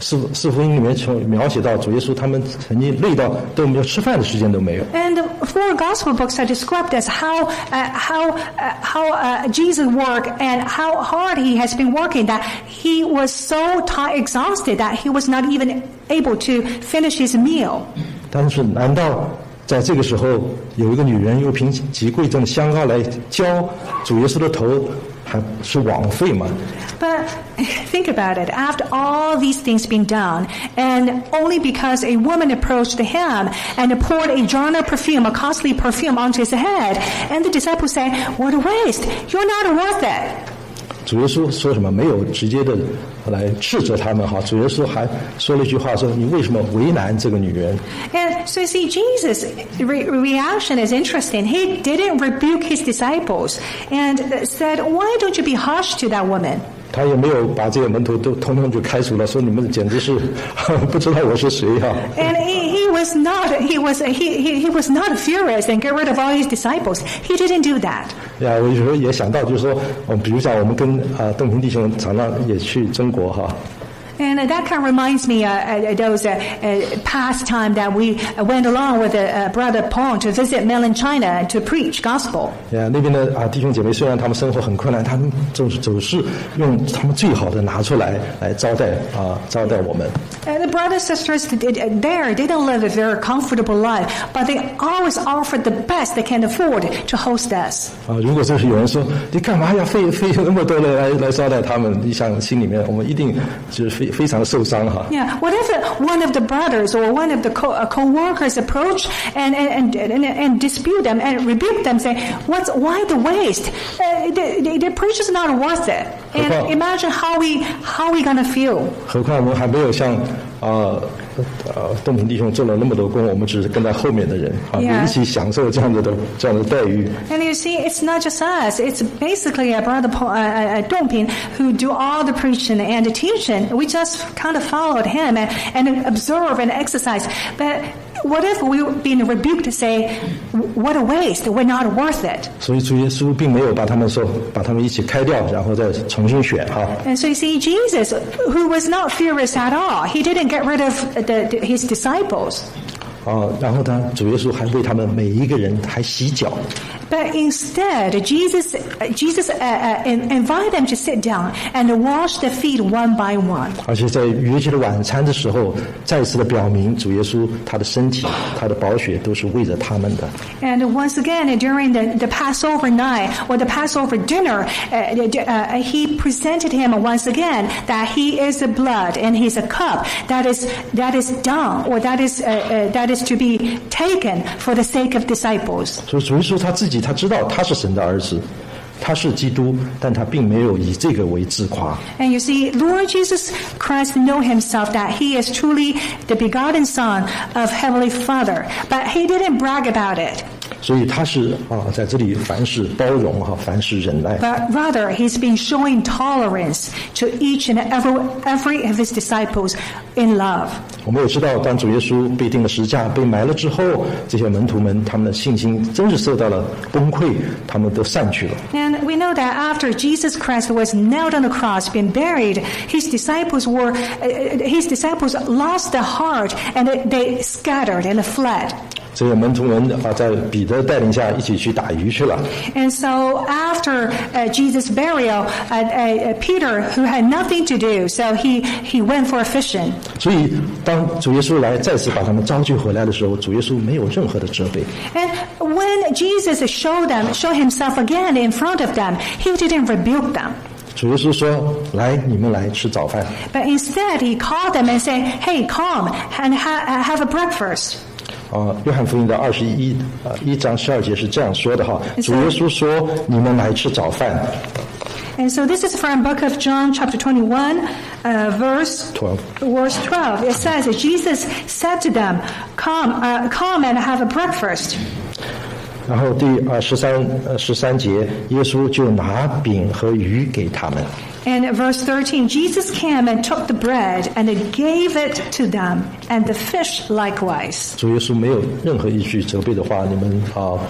四四福音里面描写到主耶稣他们曾经累到都没有吃饭的时间都没有。 And the four gospel books are described as how uh, how uh, how uh, Jesus worked and how hard he has been working, that he was so tired, exhausted that he was not even able to finish his meal. 但是难道在这个时候有一个女人又凭极贵重的香膏来浇主耶稣的头，还是枉费吗？ But think about it. After all these things being done, and only because a woman approached him and poured a jar of perfume, a costly perfume, onto his head, and the disciples say, "What a waste! You're not worth it." 主耶稣说什么？没有直接的来斥责他们哈。主耶稣还说了一句话，说你为什么为难这个女人？ And so you see, Jesus' re- reaction is interesting. He didn't rebuke his disciples and said, "Why don't you be harsh to that woman?" 他也没有把这些门徒都统统就开除了，说你们简直是不知道我是谁哈。 And he, he was not he was he, he he was not furious and get rid of all his disciples. He didn't do that. 呀，我有时候也想到，就是说，我们比如讲，我们跟啊邓平弟兄常常也去中国哈。 And uh, that kind of reminds me uh, uh, those uh, uh, past time that we uh, went along with uh, uh, Brother Paul to visit mainland China to preach gospel. 呀，那边的啊弟兄姐妹虽然他们生活很困难，他们总总是用他们最好的拿出来来招待啊招待我们。 And the brothers and sisters there, they don't live a very comfortable life, but they always offer the best they can afford to host us. 啊，如果这是有人说你干嘛要费费那么多的来来招待他们，你想心里面我们一定就是非非常的受伤哈。 Yeah, what if one of the brothers or one of the co uh, co-workers approach and and, and and dispute them and rebuke them, say, "What's why the waste? Uh, the, the, the preacher's not worth it." And imagine how we how we gonna feel. 何况我们还没有像啊呃邓平弟兄做了那么多工，我们只是跟在后面的人啊， Yeah. 一起享受这样子的这样的待遇。 And you see, it's not just us. It's basically our brother Paul, uh, uh, Dongping who do all the preaching and the teaching. We just kind of followed him and, and observe and exercise. But what if we were being rebuked to say, "What a waste! We're not worth it." 所以主耶稣并没有把他们说把他们一起开掉，然后再重新选哈。 And so you see, Jesus, who was not furious at all, he didn't get rid of the, the, his disciples. 啊，然后呢，主耶稣还为他们每一个人还洗脚。 But instead, Jesus, Jesus uh, uh, invited them to sit down and wash their feet one by one. 而且在逾越节的晚餐的时候，再次的表明主耶稣他的身体、他的宝血都是为着他们的。 And once again, during the, the Passover night or the Passover dinner, uh, uh, he presented him once again that he is the blood and he's a cup that is that is done or that is uh, uh, that is to be taken for the sake of disciples. 所以主耶稣他自己他知道他是神的儿子，他是基督，但他并没有以这个为自夸。 And you see, Lord Jesus Christ know himself that he is truly the begotten Son of Heavenly Father, but he didn't brag about it. 所以他是啊，在这里凡事包容哈，凡事忍耐。 But rather, he's been showing tolerance to each and every, every of his disciples in love. 我们也知道，当主耶稣被钉了十架、被埋了之后，这些门徒们他们的信心真是受到了崩溃，他们都散去了。 And we know that after Jesus Christ was nailed on the cross, been buried, his disciples were, uh, his disciples lost their heart and they scattered and fled. 这些门徒们啊，在彼得带领下一起去打鱼去了。 And so after uh, Jesus' burial, uh, uh, Peter, who had nothing to do, so he, he went for fishing. 所以，当主耶稣来再次把他们招聚回来的时候，主耶稣没有任何的责备。 And when Jesus showed them, showed himself again in front of them, he didn't rebuke them. 主耶稣说：“来，你们来吃早饭。” But instead, he called them and said, "Hey, come and ha- have a breakfast." 啊，约翰福音的二十一啊一章十二节是这样说的哈，主耶稣说：“你们来吃早饭。” And so this is from book of John, chapter twenty-one, uh, verse twelve. Verse twelve. It says, Jesus said to them, "Come, uh, come and have a breakfast." 然后第啊十三呃十三节，耶稣就拿饼和鱼给他们。 And at verse thirteen, Jesus came and took the bread and gave it to them, and the fish likewise. 主耶稣没有任何一句责备的话，你们啊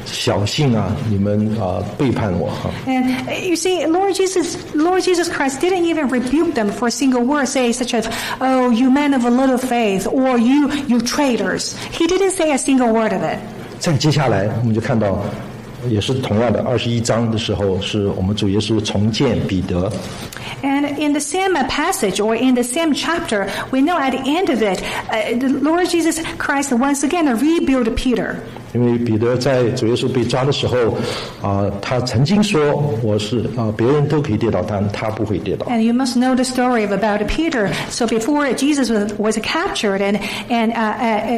小信啊，你们啊、呃、背叛我哈。 And you see, Lord Jesus, Lord Jesus Christ didn't even rebuke them for a single word, say such as, "Oh, you men of a little faith," or "You, you traitors." He didn't say a single word of it. 再接下来，我们就看到。也是同样的，二十一章的时候，是我们主耶稣重建彼得。 And in the same passage, or in the same chapter, we know at the end of it, uh, the Lord Jesus Christ once again rebuilt Peter. 因为彼得在主耶稣被抓的时候，啊、呃，他曾经说我是啊、呃，别人都可以跌倒，但他不会跌倒。 And you must know the story of about Peter. So before Jesus was, was captured, and and uh,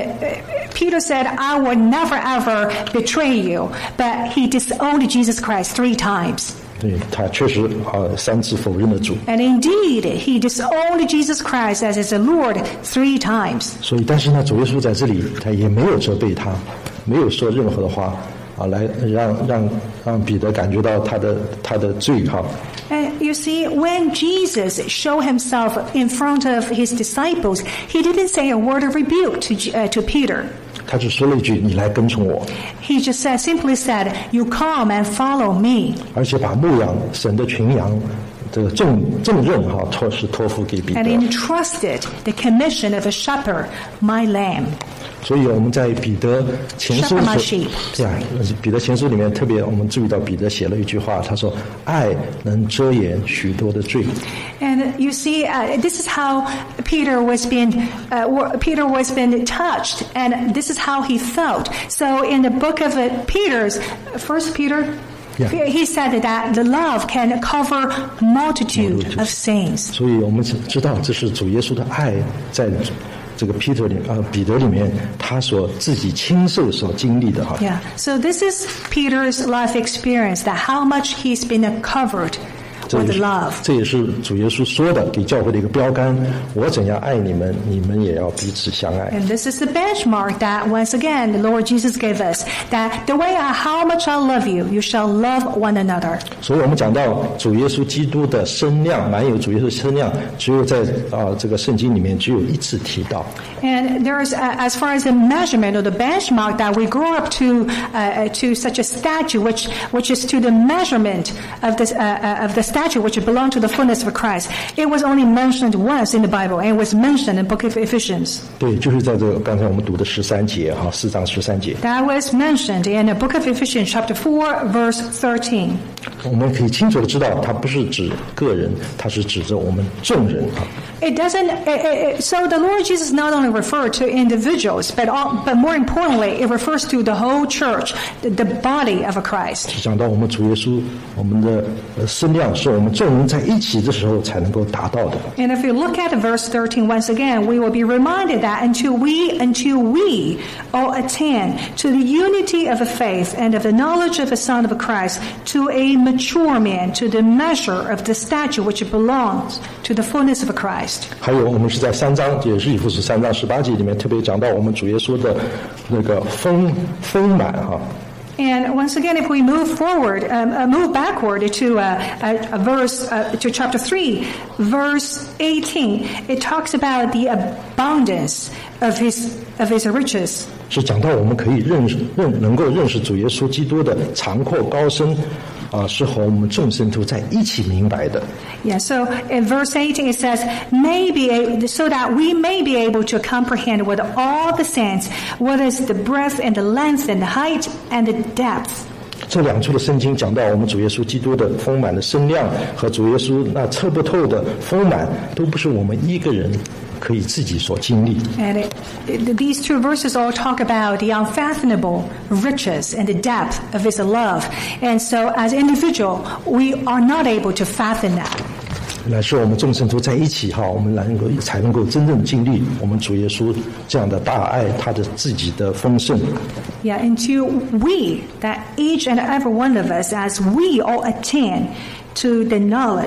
uh, Peter said, "I will never ever betray you," but he disowned Jesus Christ three times. 对，他确实啊、呃、三次否认了主。 And indeed, he disowned Jesus Christ as his Lord three times. 所以，但是呢，主耶稣在这里他也没有责备他，没有说任何的话啊，来让让让彼得感觉到他的他的罪哈。 And you see, when Jesus showed himself in front of his disciples, he didn't say a word of rebuke to uh, to Peter. 他只说了一句：“你来跟从我。” He just said, simply said, "You come and follow me." 而且把牧养神的群羊这个重重任哈托是托付给彼得。 And entrusted the commission of a shepherd, my lamb. 所以我们在彼得前书对啊，彼得前书里面特别我们注意到彼得写了一句话，他说：“爱能遮掩许多的罪。” And you see, uh, this is how Peter was being uh, Peter was being touched, and this is how he felt. So in the book of uh, Peter's, First Peter. Yeah. He said that the love can cover multitude of sins. 所以我们知道这是主耶稣的爱在这个 Peter 里啊彼得里面他所自己亲受所经历的哈。 Yeah. So this is Peter's life experience, that how much he's been covered with love. 这也是主耶稣说的，给教会的一个标杆。我怎样爱你们，你们也要彼此相爱。 And this is the benchmark that once again the Lord Jesus gave us, that the way I, how much I love you, you shall love one another. 所以我们讲到主耶稣基督的身量，满有主耶稣的身量，只有在啊、呃、这个圣经里面只有一次提到。 And there's uh, as far as the measurement or the benchmark that we grow up to uh, to such a statue, which which is to the measurement of this uh, of the statue which belonged to the fullness of Christ. It was only mentioned once in the Bible, and it was mentioned in the book of Ephesians. 对，就是在这个刚才我们读的十三节哈，四章十三节。 That was mentioned in the book of Ephesians, chapter four, verse thirteen. 我们可以清楚的知道，它不是指个人，它是指着我们众人啊。 It doesn't. It, it, so the Lord Jesus not only referred to individuals, but all, but more importantly, it refers to the whole church, the, the body of a Christ. 讲到我们主耶稣，我们的身量是我们众人在一起的时候才能够达到的。 And if you look at verse thirteen once again, we will be reminded that until we, until we all attain to the unity of a faith and of the knowledge of the Son of Christ, to a mature man, to the measure of the stature which belongs to the fullness of Christ. 还有，我们是在三章，也是以弗所三章十八节里面特别讲到我们主耶稣的那个丰丰满哈。 And once again, if we move forward, um, uh, move backward to uh, a, a verse, uh, to chapter three, verse eighteen, it talks about the abundance of his of his riches. 是讲到我们可以认识认能够认识主耶稣基督的长阔高深。啊，是和我们众生都在一起明白的。 Yeah, so in verse eighteen it says, "May be able, so that we may be able to comprehend with all the saints what is the breadth and the length and the height and the depth." 这两处的圣经讲到我们主耶稣基督的丰满的身量和主耶稣那测不透的丰满，都不是我们一个人可以自己所经历。 And it, it, these two verses all talk about the unfathomable riches and the depth of his love. And so as individual, we are not able to fathom that. 乃是我们众生都在一起哈，我们能够才能够真正经历我们主耶稣这样的大爱，他的自己的丰盛。 Yeah, until we, that each and every one of us, as we all attain to the knowledge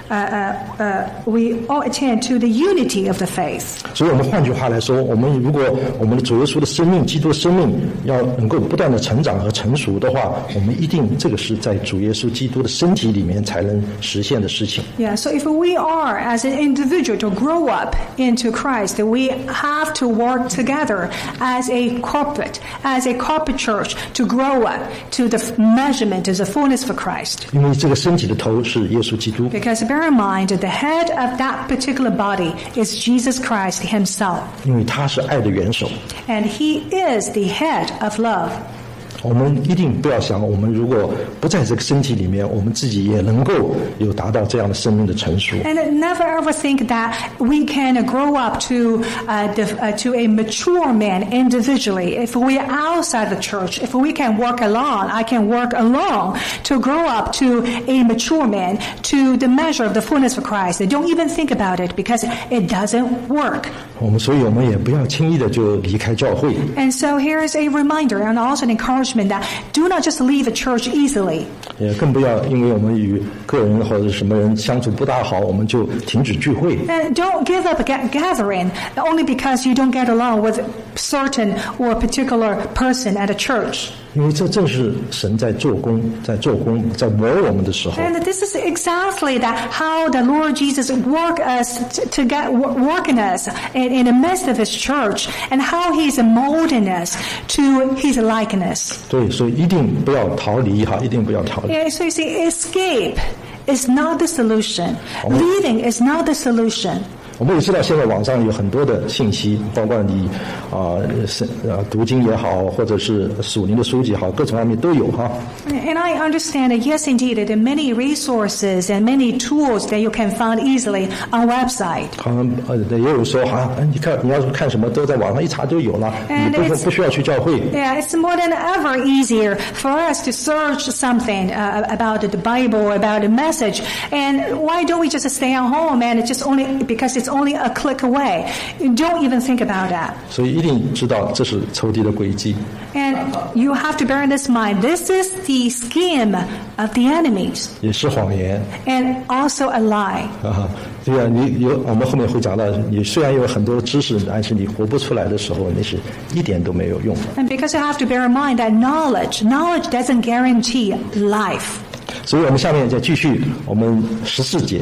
uh, uh, uh, we all attend to the unity of the faith. 所以我们换句话来说，我们如果我们的主耶稣的生命，基督的生命要能够不断的成长和成熟的话，我们一定这个是在主耶稣基督的身体里面才能实现的事情。 Yeah, so if we are as an individual to grow up into Christ, we have to work together as a corporate, as a corporate church to grow up to the measurement of the fullness for Christ. 因为这个身体的头是耶稣基督。 Because bear in mind that the head of that particular body is Jesus Christ himself. 因为他是爱的元首。 And he is the head of love. 我们一定不要想，我们如果不在这个身体里面，我们自己也能够有达到这样的生命的成熟。 And never ever think that we can grow up to uh, the, uh, to a mature man individually. If we are outside the church, if we can work alone, I can work alone to grow up to a mature man to the measure of the fullness of Christ. Don't even think about it because it doesn't work. 我们所以我们也不要轻易的就离开教会。 And so here is a reminder and also an encouragement that do not just leave a church easily. 也更不要因为我们与个人或者什么人相处不大好，我们就停止聚会。 And don't give up a gathering only because you don't get along with certain or particular person at a church. 因为这正是神在做工，在做工，在磨我们的时候。 And this is exactly that how the Lord Jesus work us to, to get work in us in, in the midst of His church, and how He's molding us to His likeness. 对，所以一定不要逃离哈，一定不要逃离。 Yeah, so you see, escape is not the solution. Leaving is not the solution. 我们也知道现在网上有很多的信息，包括你啊是啊读经也好，或者是属灵的书籍也好，各种方面都有哈。 And I understand that yes, indeed, there are many resources and many tools that you can find easily on website. 好像呃也有说好像哎你看你要是看什么都在网上一查就有了， And 你不 it's- 不需要去教会。 Yeah, it's more than ever easier for us to search something uh, about the Bible, about a message. And why don't we just stay at home and it's just only because it's only a click away? Don't even think about that. 所以一定知道这是仇敌的诡计。 And you have to bear in this mind, this is the scheme of the enemies 也是谎言 and also a lie. 啊！对啊，你有我们后面会讲到，你虽然有很多知识，但是你活不出来的时候，那是一点都没有用的。 And because you have to bear in mind that knowledge, knowledge doesn't guarantee life. 所以我们下面再继续我们十四节。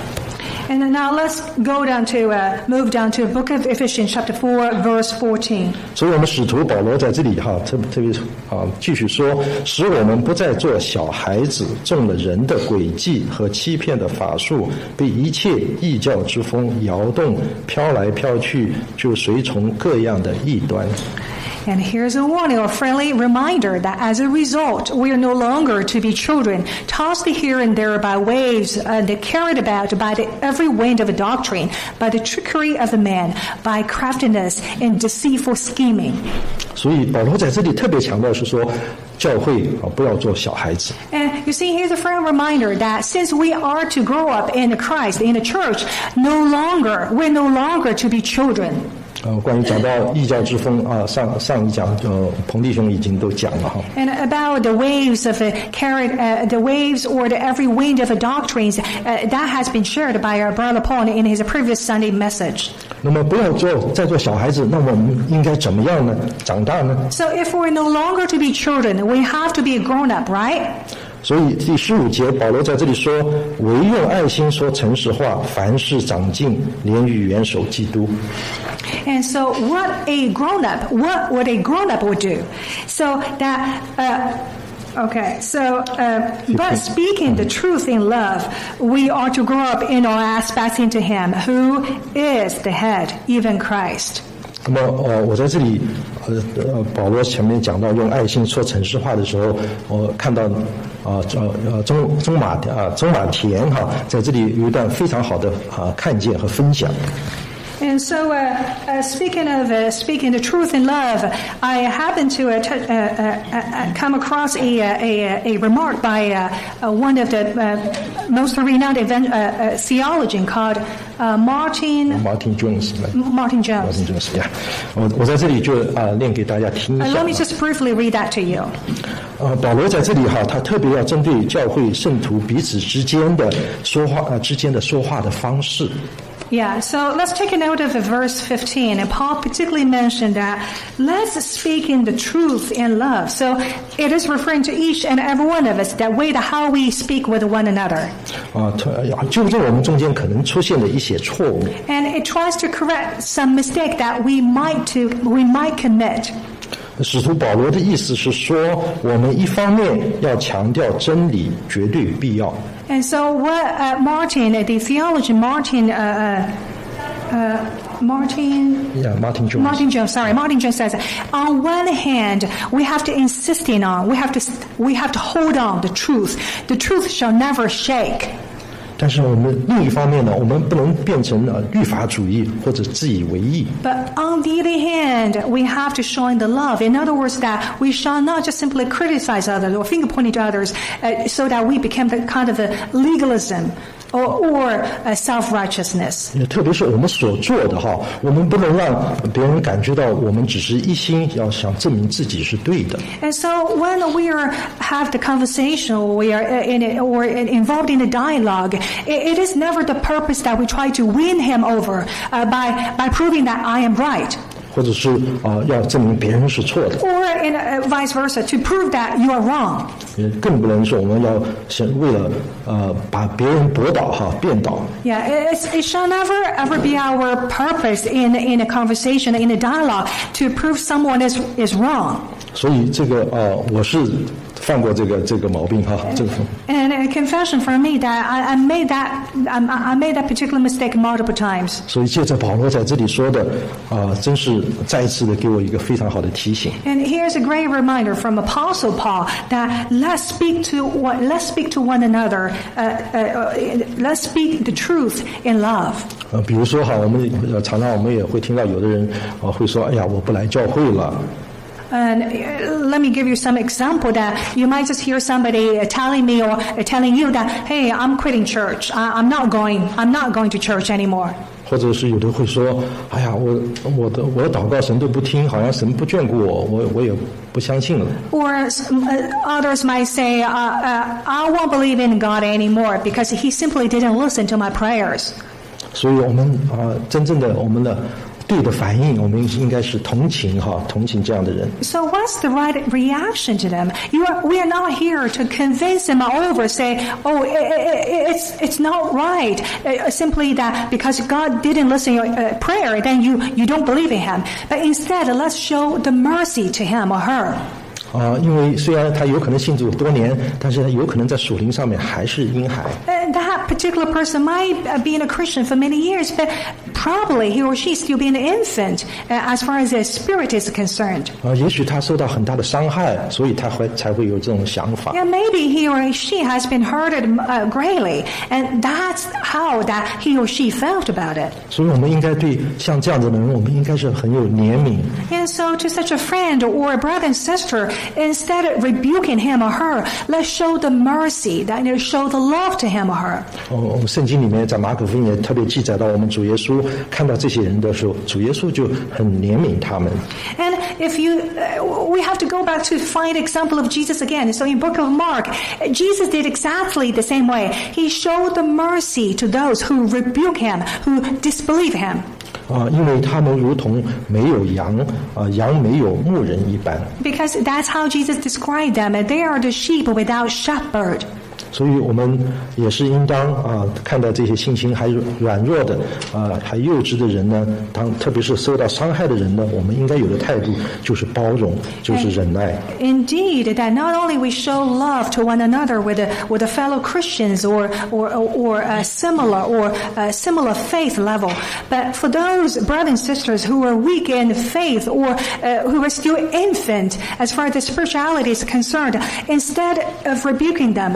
And now let's go down to, uh, move down to the book of Ephesians chapter four, verse fourteen. 所以我们使徒保罗在这里哈，特特别啊，继续说，使我们不再做小孩子，中了人的诡计和欺骗的法术，被一切异教之风摇动，飘来飘去，就随从各样的异端。 And here's a warning or friendly reminder that as a result, we are no longer to be children, tossed here and there by waves, uh, that carried about by the every wind of a doctrine, by the trickery of the man, by craftiness and deceitful scheming. 所以保罗在这里特别强调是说，教会啊不要做小孩子。 And you see, here's a friendly reminder that since we are to grow up in Christ, in the church, no longer, we're no longer to be children. 呃，关于讲到异教之风啊，上上一讲呃，彭弟兄已经都讲了哈。 And about the waves of a carried, uh, the waves or the every wind of a doctrines, uh, that has been shared by our brother Paul in his previous Sunday message. 那么不要做再做小孩子，那么我们应该怎么样呢？长大呢？ So if we're no longer to be children, we have to be grown up, right? 所以第十五节，保罗在这里说：“唯用爱心说诚实话，凡事长进，连与元首基督。” And so what a grown up, what what a grown up would do. So that, uh, okay, so, uh, but speaking the truth in love, we are to grow up in all aspects into Him, who is the head, even Christ. 那么，呃，我在这里，呃呃，保罗前面讲到用爱心说诚实话的时候，我看到，啊，呃呃，中中马啊，中马田哈，在这里有一段非常好的啊看见和分享。 And so, uh, uh, speaking of uh, speaking the truth in love, I happened to uh, t- uh, uh, uh, come across a a, a remark by uh, uh, one of the uh, most renowned event, uh, uh, theologian called uh, Martin Martin Jones. Martin Jones. Martin Jones. Yeah. 我我在这里就啊、呃、念给大家听一 Uh, 下。 let me just briefly read that to you. 呃，保罗在这里哈，他特别要针对教会圣徒彼此之间的说话呃之间的说话的方式。 Yeah, so let's take a note of verse fifteen. And Paul particularly mentioned that let's speak in the truth in love. So it is referring to each and every one of us, that way to how we speak with one another. 啊，纠正我们中间可能出现的一些错误。 And it tries to correct some mistake that we might to we might commit. 使徒保罗的意思是说，我们一方面要强调真理绝对必要。 And so what uh, Martin, uh, the theologian Martin, uh, uh, uh, Martin, Yeah, Martin Jones. Martin Jones, sorry, Martin Jones says, on one hand, we have to insist on, we have to, we have to hold on the truth. The truth shall never shake. 但是我们另一方面呢，我们不能变成呃律法主义或者自以为意。 But on the other hand, we have to show in the love. In other words, that we shall not just simply criticize others or finger pointing to others, uh, so that we become the kind of a legalism or, or a self-righteousness. 特别是我们所做的哈，我们不能让别人感觉到我们只是一心要想证明自己是对的。 And so when we are have the conversation, or we are in it, or involved in a dialogue, it, it is never the purpose that we try to win him over uh, by by proving that I am right. 或者是啊、呃，要证明别人是错的， Or in, uh, vice versa, to prove that you are wrong. 也更不能说我们要想为了呃把别人驳倒哈辩倒。 Yeah, it's, it shall never ever be our purpose in in a conversation, in a dialogue, to prove someone is is wrong. 所以这个呃，我是犯过这个这个毛病哈，这个。 And a confession for me that I, I made that I, I made that particular mistake multiple times. 所以借着保罗在这里说的啊、呃，真是再一次的给我一个非常好的提醒。 And here's a great reminder from Apostle Paul that let's speak to one, let's speak to one another. Uh, uh, uh, let's speak the truth in love. 呃，比如说哈，我们呃常常我们也会听到有的人啊、呃、会说，哎呀，我不来教会了。 And let me give you some example that you might just hear somebody telling me or telling you that, hey, I'm quitting church. I'm not going. I'm not going to church anymore. 或者是有的会说，哎呀，我我的我的祷告神都不听，好像神不眷顾我，我我也不相信了。 Or uh, others might say, uh, uh, I won't believe in God anymore because He simply didn't listen to my prayers. 所以我们啊、呃，真正的我们的。 对的反应，我们应该是同情哈，同情这样的人。 So what's the right reaction to them? You are, we are not here to convince them over, say, oh, it, it, it's it's not right. Uh, simply that because God didn't listen to your uh, prayer, then you you don't believe in Him. But instead, let's show the mercy to him or her. 啊，因为虽然他有可能信主多年，但是他有可能在属灵上面还是婴孩。 And that particular person might be a Christian for many years, but probably he or she still be an infant uh, as far as their spirit is concerned. 啊，也许他受到很大的伤害，所以他会才会有这种想法。 Yeah, maybe he or she has been hurted uh, greatly, and that's how that he or she felt about it. 所以我们应该对像这样子的人，我们应该是很有怜悯。 And so to such a friend or a brother and sister, instead of rebuking him or her, let's show the mercy, that you show the love to him or her. 哦，我们圣经里面在马可福音也特别记载到，我们主耶稣看到这些人的时候，主耶稣就很怜悯他们。 And if you, uh, we have to go back to find example of Jesus again. So in book of Mark, Jesus did exactly the same way. He showed the mercy to those who rebuke him, who disbelieve him. 啊，因为他们如同没有羊，啊，羊没有牧人一般。 Because that's how Jesus described them. They are the sheep without shepherd. 所以我们也是应当啊，看到这些信心还软弱的啊，还幼稚的人呢，当特别是受到伤害的人呢，我们应该有的态度就是包容，就是忍耐。 Indeed, that not only we show love to one another with the, with the fellow Christians or or or a similar or a similar faith level, but for those brothers and sisters who are weak in faith or uh, who are still infant as far as the spirituality is concerned, instead of rebuking them, let's show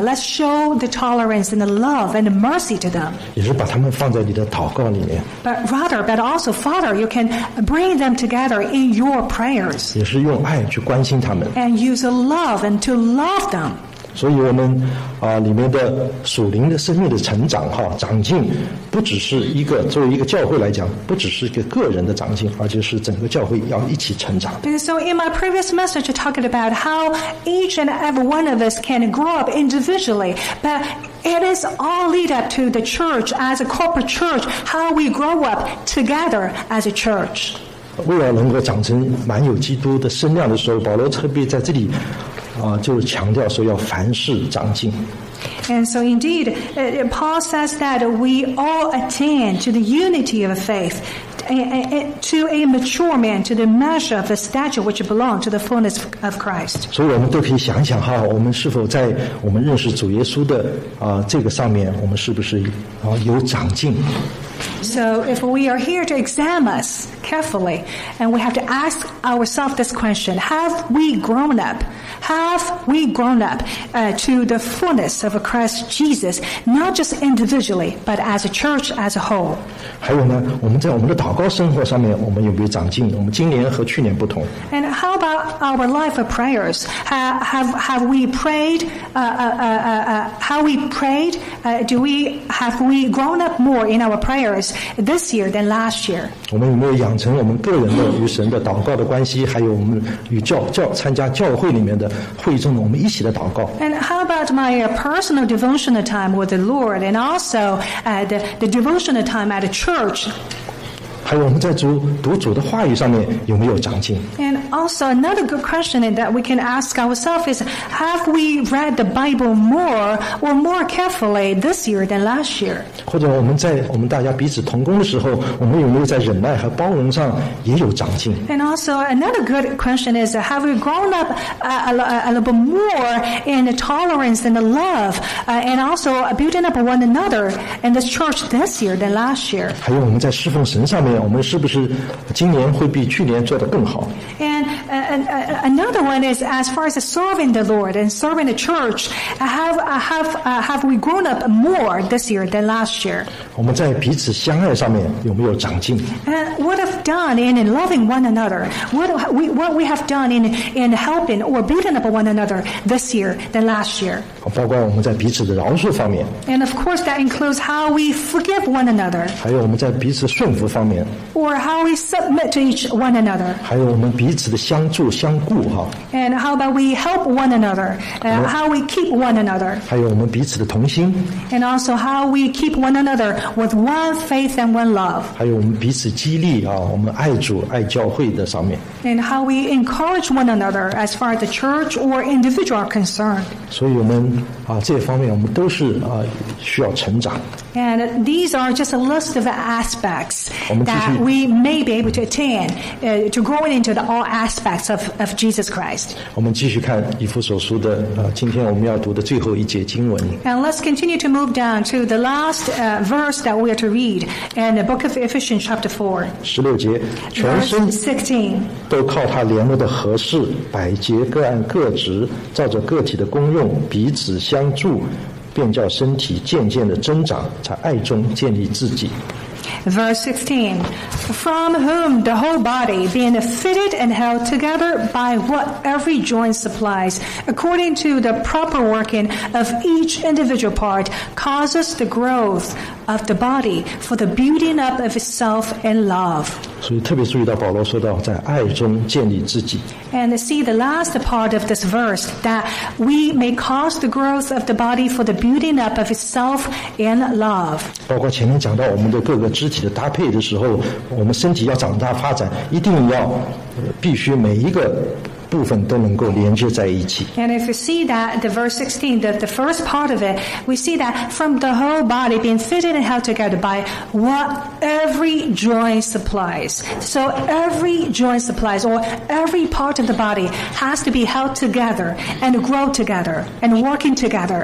show the tolerance and the love and the mercy to them. 也是把他们放在你的祷告里面， But rather, but also, Father, you can bring them together in your prayers 也是用爱去关心他们。 and use love and to love them. 所以我们啊里面的属灵的生命的成长哈长进，不只是一个作为一个教会来讲，不只是一个个人的长进，而且是整个教会要一起成长。 And so in my previous message, I talked about how each and every one of us can grow up individually, but it is all lead up to the church as a corporate church, how we grow up together as a church. 为了能够长成满有基督的身量的时候，保罗特别在这里啊，就是强调说要凡事长进。 And so indeed, uh, Paul says that we all attain to the unity of faith, a, a, a, to a mature man, to the measure of the stature which belongs to the fullness of Christ. 所以我们都可以想想哈，我们是否在我们认识主耶稣的啊这个上面，我们是不是啊有长进？ So if we are here to examine us carefully, and we have to ask ourselves this question, have we grown up? Have we grown up uh, to the fullness of Christ Jesus, not just individually, but as a church as a whole? 还有呢，我们在我们的祷告生活上面，我们有没有长进？我们今年和去年不同。 And how about our life of prayers? Have have, have we prayed? Uh, uh, uh, uh, how we prayed? Uh, do we have we grown up more in our prayers this year than last year? 我们有没有养成我们个人的与神的祷告的关系？还有我们与教教参加教会里面的会中的我们一起的祷告？ And how about my uh, personal devotional time with the Lord, and also uh, the the devotional time at the church? 还有我们在主读主的话语上面有没有长进？ And also another good question that we can ask ourselves is, have we read the Bible more or more carefully this year than last year? 或者我们在我们大家彼此同工的时候，我们有没有在忍耐和包容上也有长进？ And also another good question is, have we grown up uh, a, a, a little bit more in the tolerance and the love, uh, and also building up one another in this church this year than last year? 还有我们在侍奉神上面，我们是不是今年会比去年做得更好？ And uh, uh, another one is, as far as serving the Lord and serving the church, have uh, have uh, have we grown up more this year than last year? 我们在彼此相爱上面有没有长进？ And what have done in, in loving one another? What we what we have done in in helping or building up one another this year than last year? 包括我们在彼此的饶恕方面， And of course, that includes how we forgive one another, 还有我们在彼此顺服方面， or how we submit to each one another. 还有我们彼此的相助相顾哈， And how about we help one another? Uh, how we keep one another? 还有我们彼此的同心， And also how we keep one another with one faith and one love. 还有我们彼此激励啊，我们爱主爱教会的上面。 And how we encourage one another as far as the church or individual are concerned. 所以我们啊这方面我们都是啊需要成长。 And these are just a list of aspects 我们继续。 that we may be able to attain uh, to growing into the, all aspects of, of Jesus Christ. 我们继续看以弗所书的啊，今天我们要读的最后一节经文。 And let's continue to move down to the last uh, verse that we are to read in the book of Ephesians chapter four. 十六节，全 Verse 身 sixteen. 都靠他联络的合适，百节各按各职，照着个体的功用，彼此相助，便叫身体渐渐的增长，在爱中建立自己。 Verse sixteen, from whom the whole body, being fitted and held together by what every joint supplies, according to the proper working of each individual part, causes the growth of the body for the building up of itself in love. 所以特别注意到保罗说到，在爱中建立自己。 And see the last part of this verse, that we may cause the growth of the body for the building up of itself in love. 包括前面讲到我们的各个肢体的搭配的时候，我们身体要长大发展，一定要、呃、必须每一个部分都能够连接在一起。 And if you see that, the verse sixteen, the, the first part of it, we see that from the whole body being fitted and held together by what every joint supplies. So every joint supplies, or every part of the body has to be held together and grow together and working together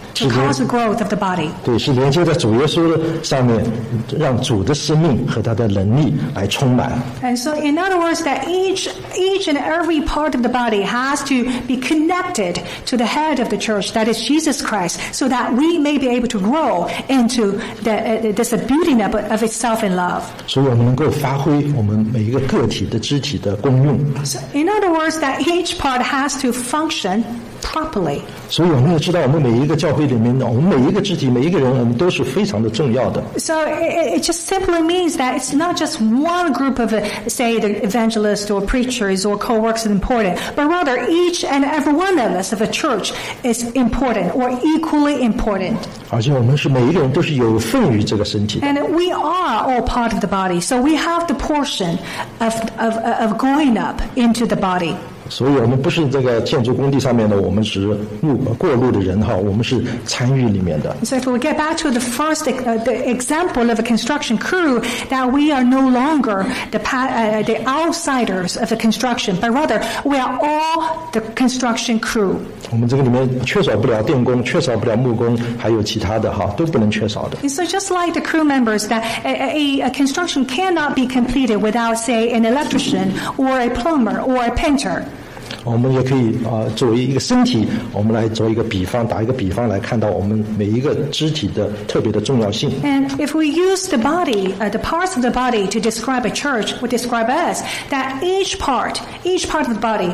to cause the growth of the body. 对，是连接在主耶稣的上面，让主的生命和他的能力来充满。 And so, in other words, that each each and every part of the body has to be connected to the head of the church, that is Jesus Christ, so that we may be able to grow into the, uh, this building up of itself in love. 所以我们能够发挥我们每一个个体的肢体的功用。 So, in other words, that each part has to function properly. 所以我们也知道，我们每一个教会里面，我们每一个肢体，每一个人，我们都是非常的重要的。 So it, it just simply means that it's not just one group of, uh, say, the evangelists or preachers or co-workers is important, but rather each and every one of us of a church is important or equally important. 而且我们是每一个人都是有份于这个身体的。 And we are all part of the body, so we have the portion of of of growing up into the body. 所以我们不是这个建筑工地上面的，我们是路过路的人哈，我们是参与里面的。 So if we get back to the first uh, the example of a construction crew, that we are no longer the uh, the outsiders of the construction, but rather we are all the construction crew. 我们这个里面缺少不了电工，缺少不了木工，还有其他的哈，都不能缺少的。 And so just like the crew members, that a, a, a construction cannot be completed without, say, an electrician or a plumber or a painter. 我们也可以啊、呃，作为一个身体，我们来做一个比方，打一个比方来看到我们每一个肢体的特别的重要性。 And if we use the body, uh, the parts of the body to describe a church, would describe us, that each part, each part of the body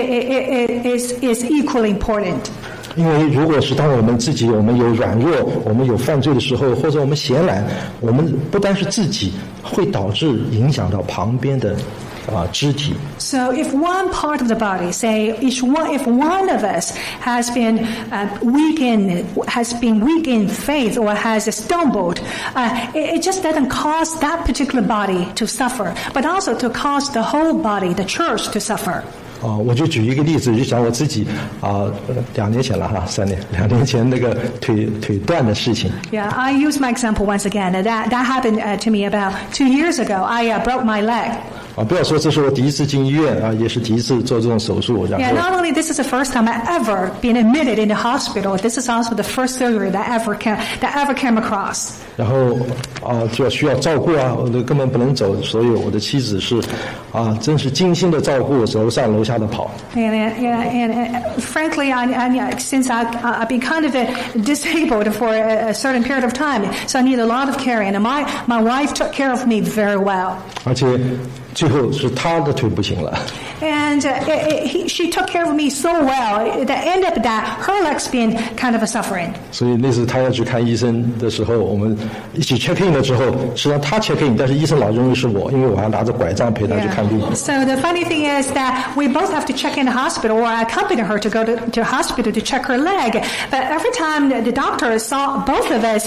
is is equally important. 因为如果是当我们自己我们有软弱，我们有犯罪的时候，或者我们闲懒，我们不单是自己，会导致影响到旁边的啊肢体。 So if one part of the body, say each one, if one of us has been uh, weak in has been weak in faith or has stumbled, uh, it, it just doesn't cause that particular body to suffer, but also to cause the whole body, the church, to suffer. 啊，我就举一个例子，就讲我自己啊，两年前了哈，三年，两年前那个腿腿断的事情。 Yeah, I use my example once again. That that happened uh, to me about two years ago. I uh, broke my leg. 啊，不要说这是我第一次进医院啊，也是第一次做这种手术。然后 Yeah, not only this is the first time I ever been admitted in the hospital. This is also the first surgery that ever came, that ever came across. 然后啊，就要需要照顾啊，我都根本不能走，所以我的妻子是啊，真是精心的照顾，楼上楼下的跑。 And, and, and, and frankly, I, I, since I, I've been kind of disabled for a, a certain period of time, so I need a lot of care. And my my wife took care of me very well. 而且最后是她的腿不行了。 And uh, it, it, he, she took care of me so well that ended up that her legs been kind of a suffering. 所以那次她要去看医生的时候，我们一起 check in 了之后，实际上她 check in， 但是医生老认为是我，因为我还拿着拐杖陪她去看病。 Yeah. So the funny thing is that we both have to check in the hospital, or I accompany her to go to to hospital to check her leg. But every time the doctor saw both of us,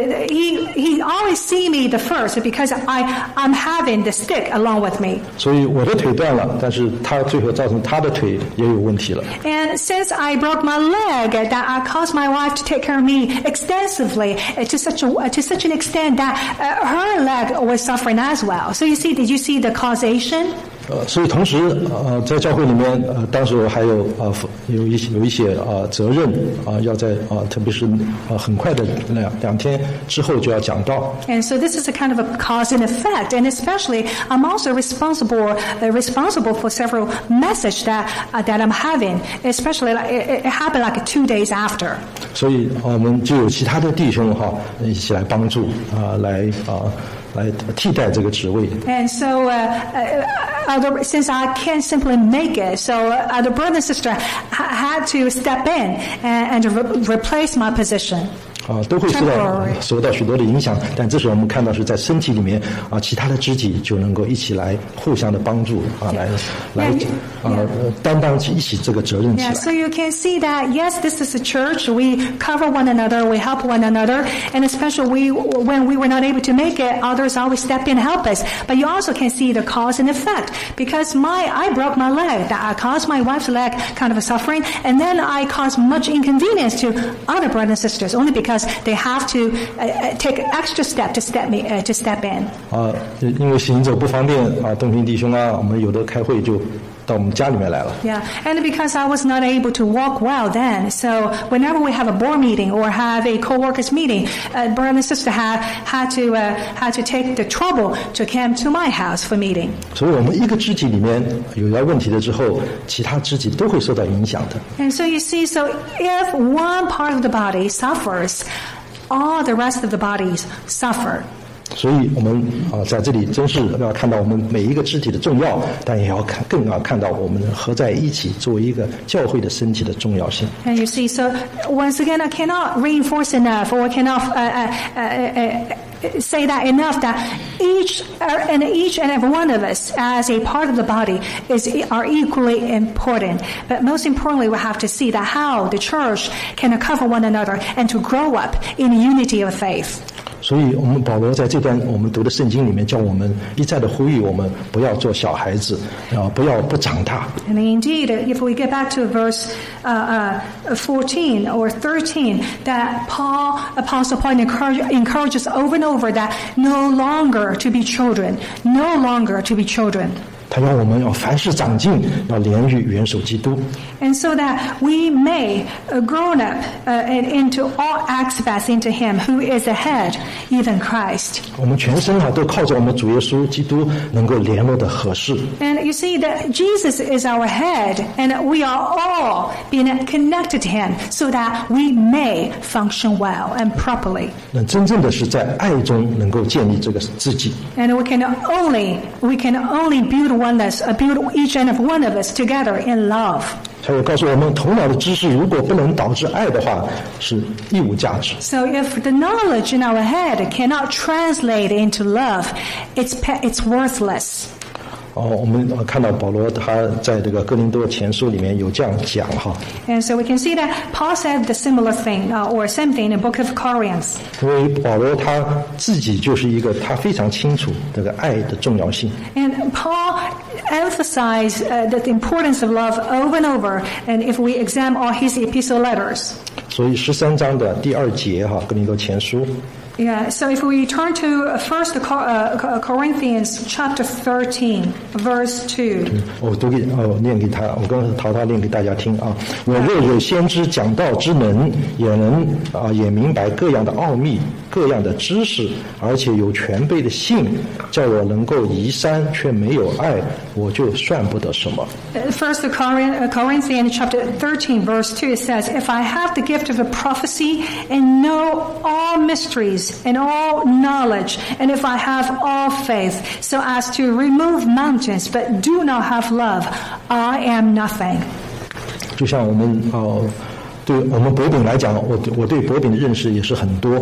he he always see me the first because I I'm having the stick along with me. 所以我的腿断了，但是她最后造成她的腿也有问题了。 And since I broke my leg, that I caused my wife to take care of me extensively to such a to such an extent that uh, her leg was suffering as well. So you see, did you see the causation? 呃，所以同时，呃，在教会里面，呃，当时我还有呃有一些有一些呃责任啊、呃，要在啊、呃，特别是呃很快的两两天之后就要讲道。 And so this is a kind of a cause and effect, and especially I'm also responsible uh, responsible for several messages that uh, that I'm having, especially like, it, it happened like two days after. 所以、呃、我们就有其他的弟兄哈一起来帮助啊、呃，来啊。呃来替代这个职位。 And so, uh, uh, other, since I can't simply make it, so uh, the brother and sister ha- had to step in and, and re- replace my position. 啊，都会受到受到许多的影响，但这时候我们看到是在身体里面啊，其他的肢体就能够一起来互相的帮助啊，来来啊担当起一起这个责任起来。 Yeah, so you can see that yes, this is a church. We cover one another, we help one another, and especially we when we were not able to make it, others always step in and help us. But you also can see the cause and effect because my I broke my leg, that I caused my wife's leg kind of a suffering, and then I caused much inconvenience to other brothers and sisters only because they have to uh, take an extra step to step me uh, to step in. 啊，因为行走不方便啊，东平弟兄啊，我们有的开会就到我们家里面来了。 Yeah, and because I was not able to walk well then, so whenever we have a board meeting or have a co-workers meeting, uh, brother and sister had had to uh, had to take the trouble to come to my house for meeting. 所以我们一个肢体里面有了问题了之后，其他肢体都会受到影响的。 And so you see, so if one part of the body suffers, all the rest of the bodies suffer. 所以我们啊在这里真是要看到我们每一个肢体的重要，但也要看更要看到我们合在一起作为一个教会的身体的重要性。 And you see, so once again, I cannot reinforce enough, or cannot uh, uh, uh, uh, say that enough that each uh, and each and every one of us, as a part of the body, is are equally important. But most importantly, we have to see that how the church can cover one another and to grow up in unity of faith. 所以我们保罗在这段我们读的圣经里面，叫我们一再的呼吁我们不要做小孩子，啊，不要不长大。 And indeed, if we get back to verse uh, uh, fourteen or thirteen, that Paul, Apostle Paul encourage, encourages over and over that no longer to be children, no longer to be children. 他要我们要凡事长进，要连于元首基督。 And so that we may uh, grow up uh, into all aspects into Him who is the head, even Christ. 我们全身啊都靠着我们主耶稣基督能够联络的合适。 And you see that Jesus is our head, and we are all being connected to Him, so that we may function well and properly. 那真正的是在爱中能够建立这个自己。 And we can only we can only build oneness, uh, build each and every one of us together in love. 他也告诉我们，头脑的知识如果不能导致爱的话，是一无价值。 So if the knowledge in our head cannot translate into love, it's it's worthless. 哦，我们看到保罗他在这个哥林多前书里面有这样讲哈。 And so we can see that Paul said the similar thing, uh, or same thing in the book of Corinthians. 因为保罗他自己就是一个他非常清楚这个爱的重要性。 And Paul emphasized uh, the importance of love over and over. And if we examine all his epistle letters. 所以十三章的第二节哈，哥林多前书。 Yeah, so if we turn to First Corinthians chapter thirteen, verse two. 我读给哦念给他，我跟陶陶念给大家听啊。我若有先知讲道之能，也能啊也明白各样的奥秘、各样的知识，而且有全备的信，叫我能够移山，却没有爱，我就算不得什么。 First Corinthians chapter thirteen, verse two, it says, "If I have the gift of a prophecy and know all mysteries." And all knowledge, and if I have all faith, so as to remove mountains, but do not have love, I am nothing. 就像我们呃，对我们薄饼来讲，我我对薄饼的认识也是很多。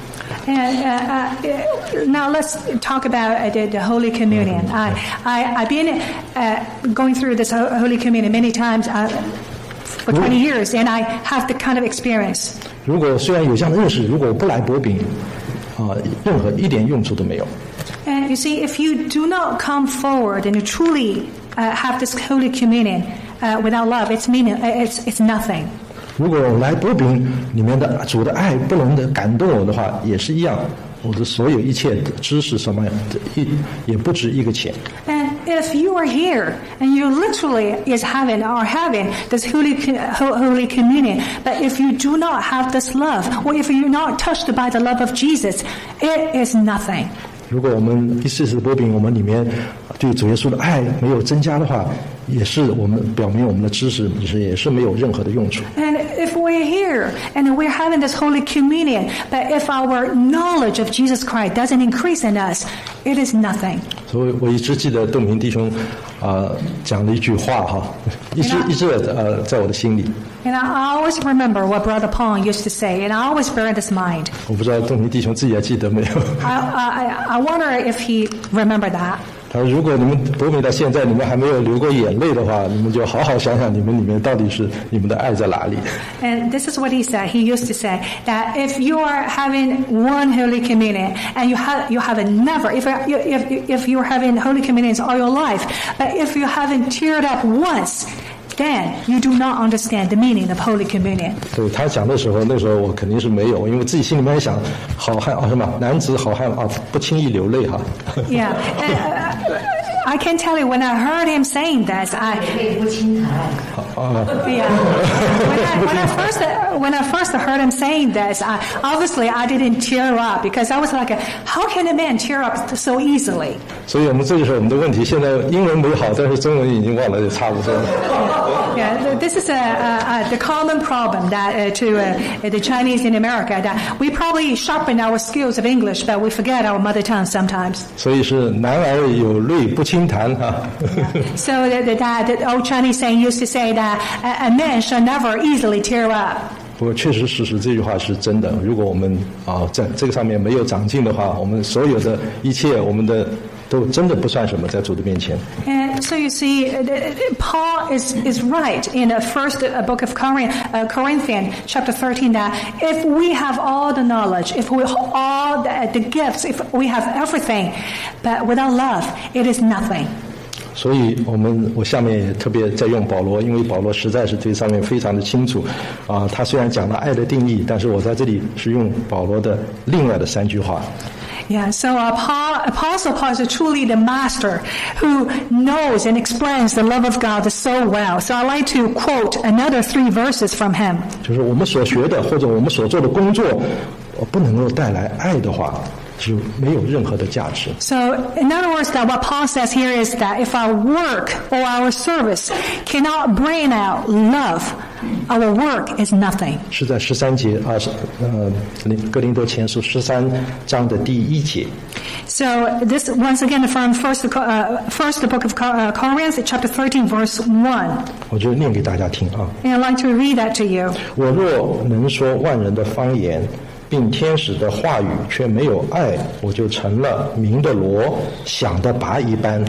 And uh, uh, now let's talk about uh, the, the Holy Communion. I, I, I've been uh, going through this Holy Communion many times uh, for twenty years, and I have the kind of experience. 如果虽然有这样的认识，如果不来薄饼，啊、呃，任何一点用处都没有。 And you see, if you do not come forward and you truly uh, have this Holy Communion uh, without love, it's meaning it's it's nothing. 如果来薄饼里面的主的爱不能的感动我的话，也是一样。我的所有一切的知识什么一也不值一个钱。 And if you are here and you literally is having or having this holy holy communion, but if you do not have this love, or if you're not touched by the love of Jesus, it is nothing. 如果我们一次次薄饼，我们里面对主耶稣的爱没有增加的话，也是我们表明我们的知识也是没有任何的用处。And if we're here and we're having this holy communion, but if our knowledge of Jesus Christ doesn't increase in us, it is nothing. 所以我一直记得邓平弟兄啊、呃、讲的一句话哈，一直一直呃在我的心里。And I always remember what Brother Pong used to say, and I always bear this mind. 我不知道邓平弟兄自己还记得没有 I, I, I wonder if he remembered that. 他说：“如果你们薄饼到现在，你们还没有流过眼泪的话，你们就好好想想，你们里面到底是你们的爱在哪里。” And this is what he said. He used to say that if you are having one Holy Communion and you have you haven't never if if if you're having Holy Communions all your life, but if you haven't teared up once, then you do not understand the meaning of Holy Communion. 对他讲的时候，那时候我肯定是没有，因为自己心里面想，好汉啊什么男子好汉啊，不轻易流泪哈。Yeah. I can tell you when I heard him saying this, I yeah. When I, when I first when I first heard him saying this, I, obviously I didn't tear up because I was like, how can a man tear up so easily? 所以我们这就是我们的问题。现在英文没好，但是中文已经忘了，也差不多了。 Yeah, this is a, a, a, the common problem that uh, to uh, the Chinese in America that we probably sharpen our skills of English, but we forget our mother tongue sometimes. 所以是男儿有泪不轻弹啊。 So the, the, the, the old Chinese saying used to say that a, a man shall never easily tear up. 不过确实事实这句话是真的。如果我们啊在这个上面没有长进的话，我们所有的一切，我们的都真的不算什么，在主的面前。 And so you see, Paul is is right in the first book of Corinthians, chapter thirteen, that if we have all the knowledge, if we all the, the gifts, if we have everything, but without love, it is nothing. 所以我们我下面也特别在用保罗，因为保罗实在是对上面非常的清楚啊。他虽然讲了爱的定义，但是我在这里是用保罗的另外的三句话。 Yeah, so uh, Paul, Apostle Paul is truly the master who knows and explains the love of God so well. So I'd like to quote another three verses from him. 就是我们所学的或者我们所做的工作，不能够带来爱的话，就没有任何的价值。 So, in other words, that what Paul says here is that if our work or our service cannot bring out love, our work is nothing. 是在十三节啊，呃，哥林多前书十三章的第一节。 So this once again from first, uh, first the book of Corinthians, chapter thirteen, verse one. 我就念给大家听啊。 And I'd like to read that to you. 我若能说万人的方言，并天使的话语，却没有爱，我就成了鸣的锣，响的钹一般。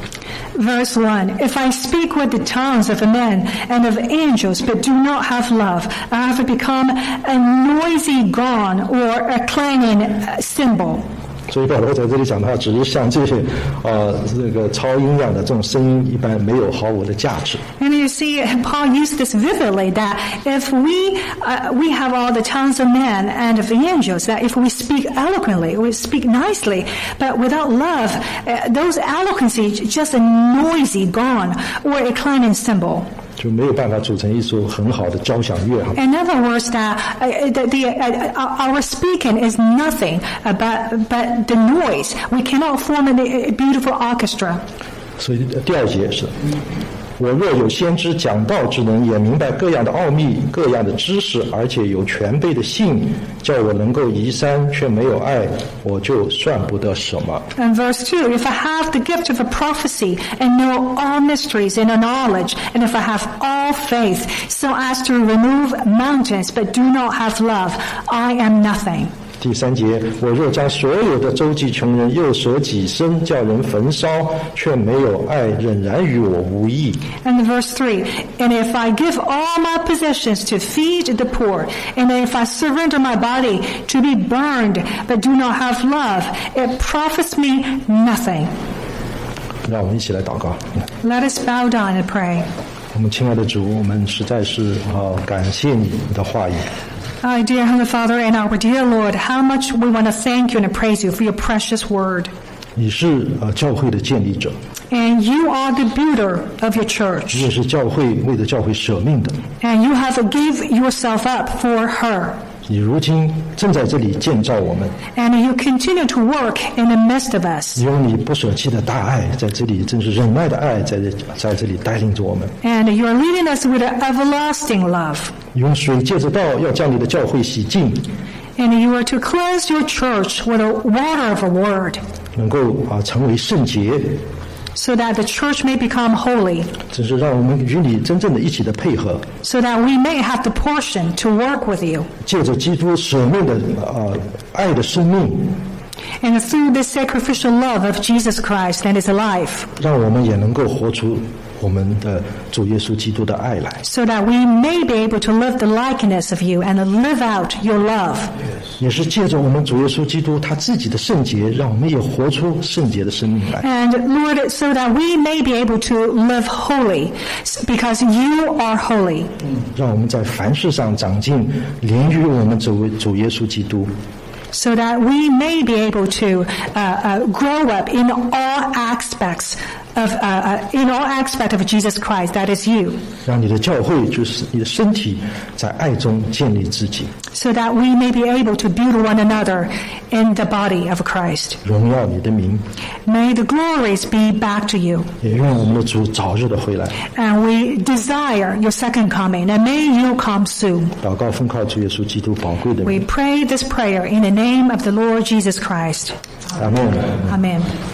Verse one, if I speak with the tongues of men and of angels, but do not have love, I have become a noisy gong or a clanging cymbal. 所以保罗在这里讲的话，只是像这些呃这个超音量的这种声音一般，没有毫无的价值。 And you see, Paul used this vividly that if we uh, we have all the tongues of men and of the angels, that if we speak eloquently, we speak nicely, but without love, uh, those eloquency is just a noisy gong or a clanging cymbal. 就没有办法组成一首很好的交响乐。 In other words, that uh, the, the, uh, our speaking is nothing but but the noise. We cannot form a beautiful orchestra. 所以第二节是。我若有先知讲道之能，也明白各样的奥秘、各样的知识，而且有全备的信，叫我能够移山，却没有爱，我就算不得什么。 And verse two, if I have the gift of a prophecy and know all mysteries and a knowledge, and if I have all faith, so as to remove mountains, but do not have love, I am nothing. 第三节，我若将所有的周济穷人，又舍己身叫人焚烧，却没有爱，仍然与我无益。 And verse three, and if I give all my possessions to feed the poor, and if I surrender my body to be burned, but do not have love, it profits me nothing. 让我们一起来祷告。 Let us bow down and pray. 我们亲爱的主，我们实在是啊，感谢你的话语。 Our dear Heavenly Father and our dear Lord, how much we want to thank you and praise you for your precious word. 你是呃教会的建立者， And you are the builder of your 你 church. 也是教会为了教会舍命的。 And you have give yourself up for her. 你如今正在这里建造我们， And you continue to work in the midst of us. 你用你不舍弃的大爱，在这里真是忍耐的爱，在这在这里带领着我们。 And you are leading us with an everlasting love. 用水借着道，要将你的教会洗净， And you are to cleanse your church with the water of a word, 能够啊成为圣洁， so that the church may become holy, 真是让我们与你真正的一起的配合， so that we may have the portion to work with you. 借着基督舍命的啊爱的生命， And through the sacrificial love of Jesus Christ that is alive, 让我们也能够活出我们的主耶稣基督的爱来。 so that we may be able to live the likeness of you and live out your love. 也是借着我们主耶稣基督他自己的圣洁，让我们也活出圣洁的生命来。 And Lord, so that we may be able to live holy, because you are holy. 让我们在凡事上长进，连于我们主主耶稣基督。 So that we may be able to uh, uh, grow up in all aspects of uh, uh, in all aspect of Jesus Christ. That is you. 让你的教会就是你的身体在爱中建立自己， So that we may be able to build one another in the body of Christ. 荣耀你的名。 May the glories be back to you. 也愿我们的主早日的回来。 And we desire your second coming, and may you come soon. 祷告奉靠主耶稣基督宝贵的 We 名， pray this prayer in the name of the Lord Jesus Christ. 阿门。 Amen.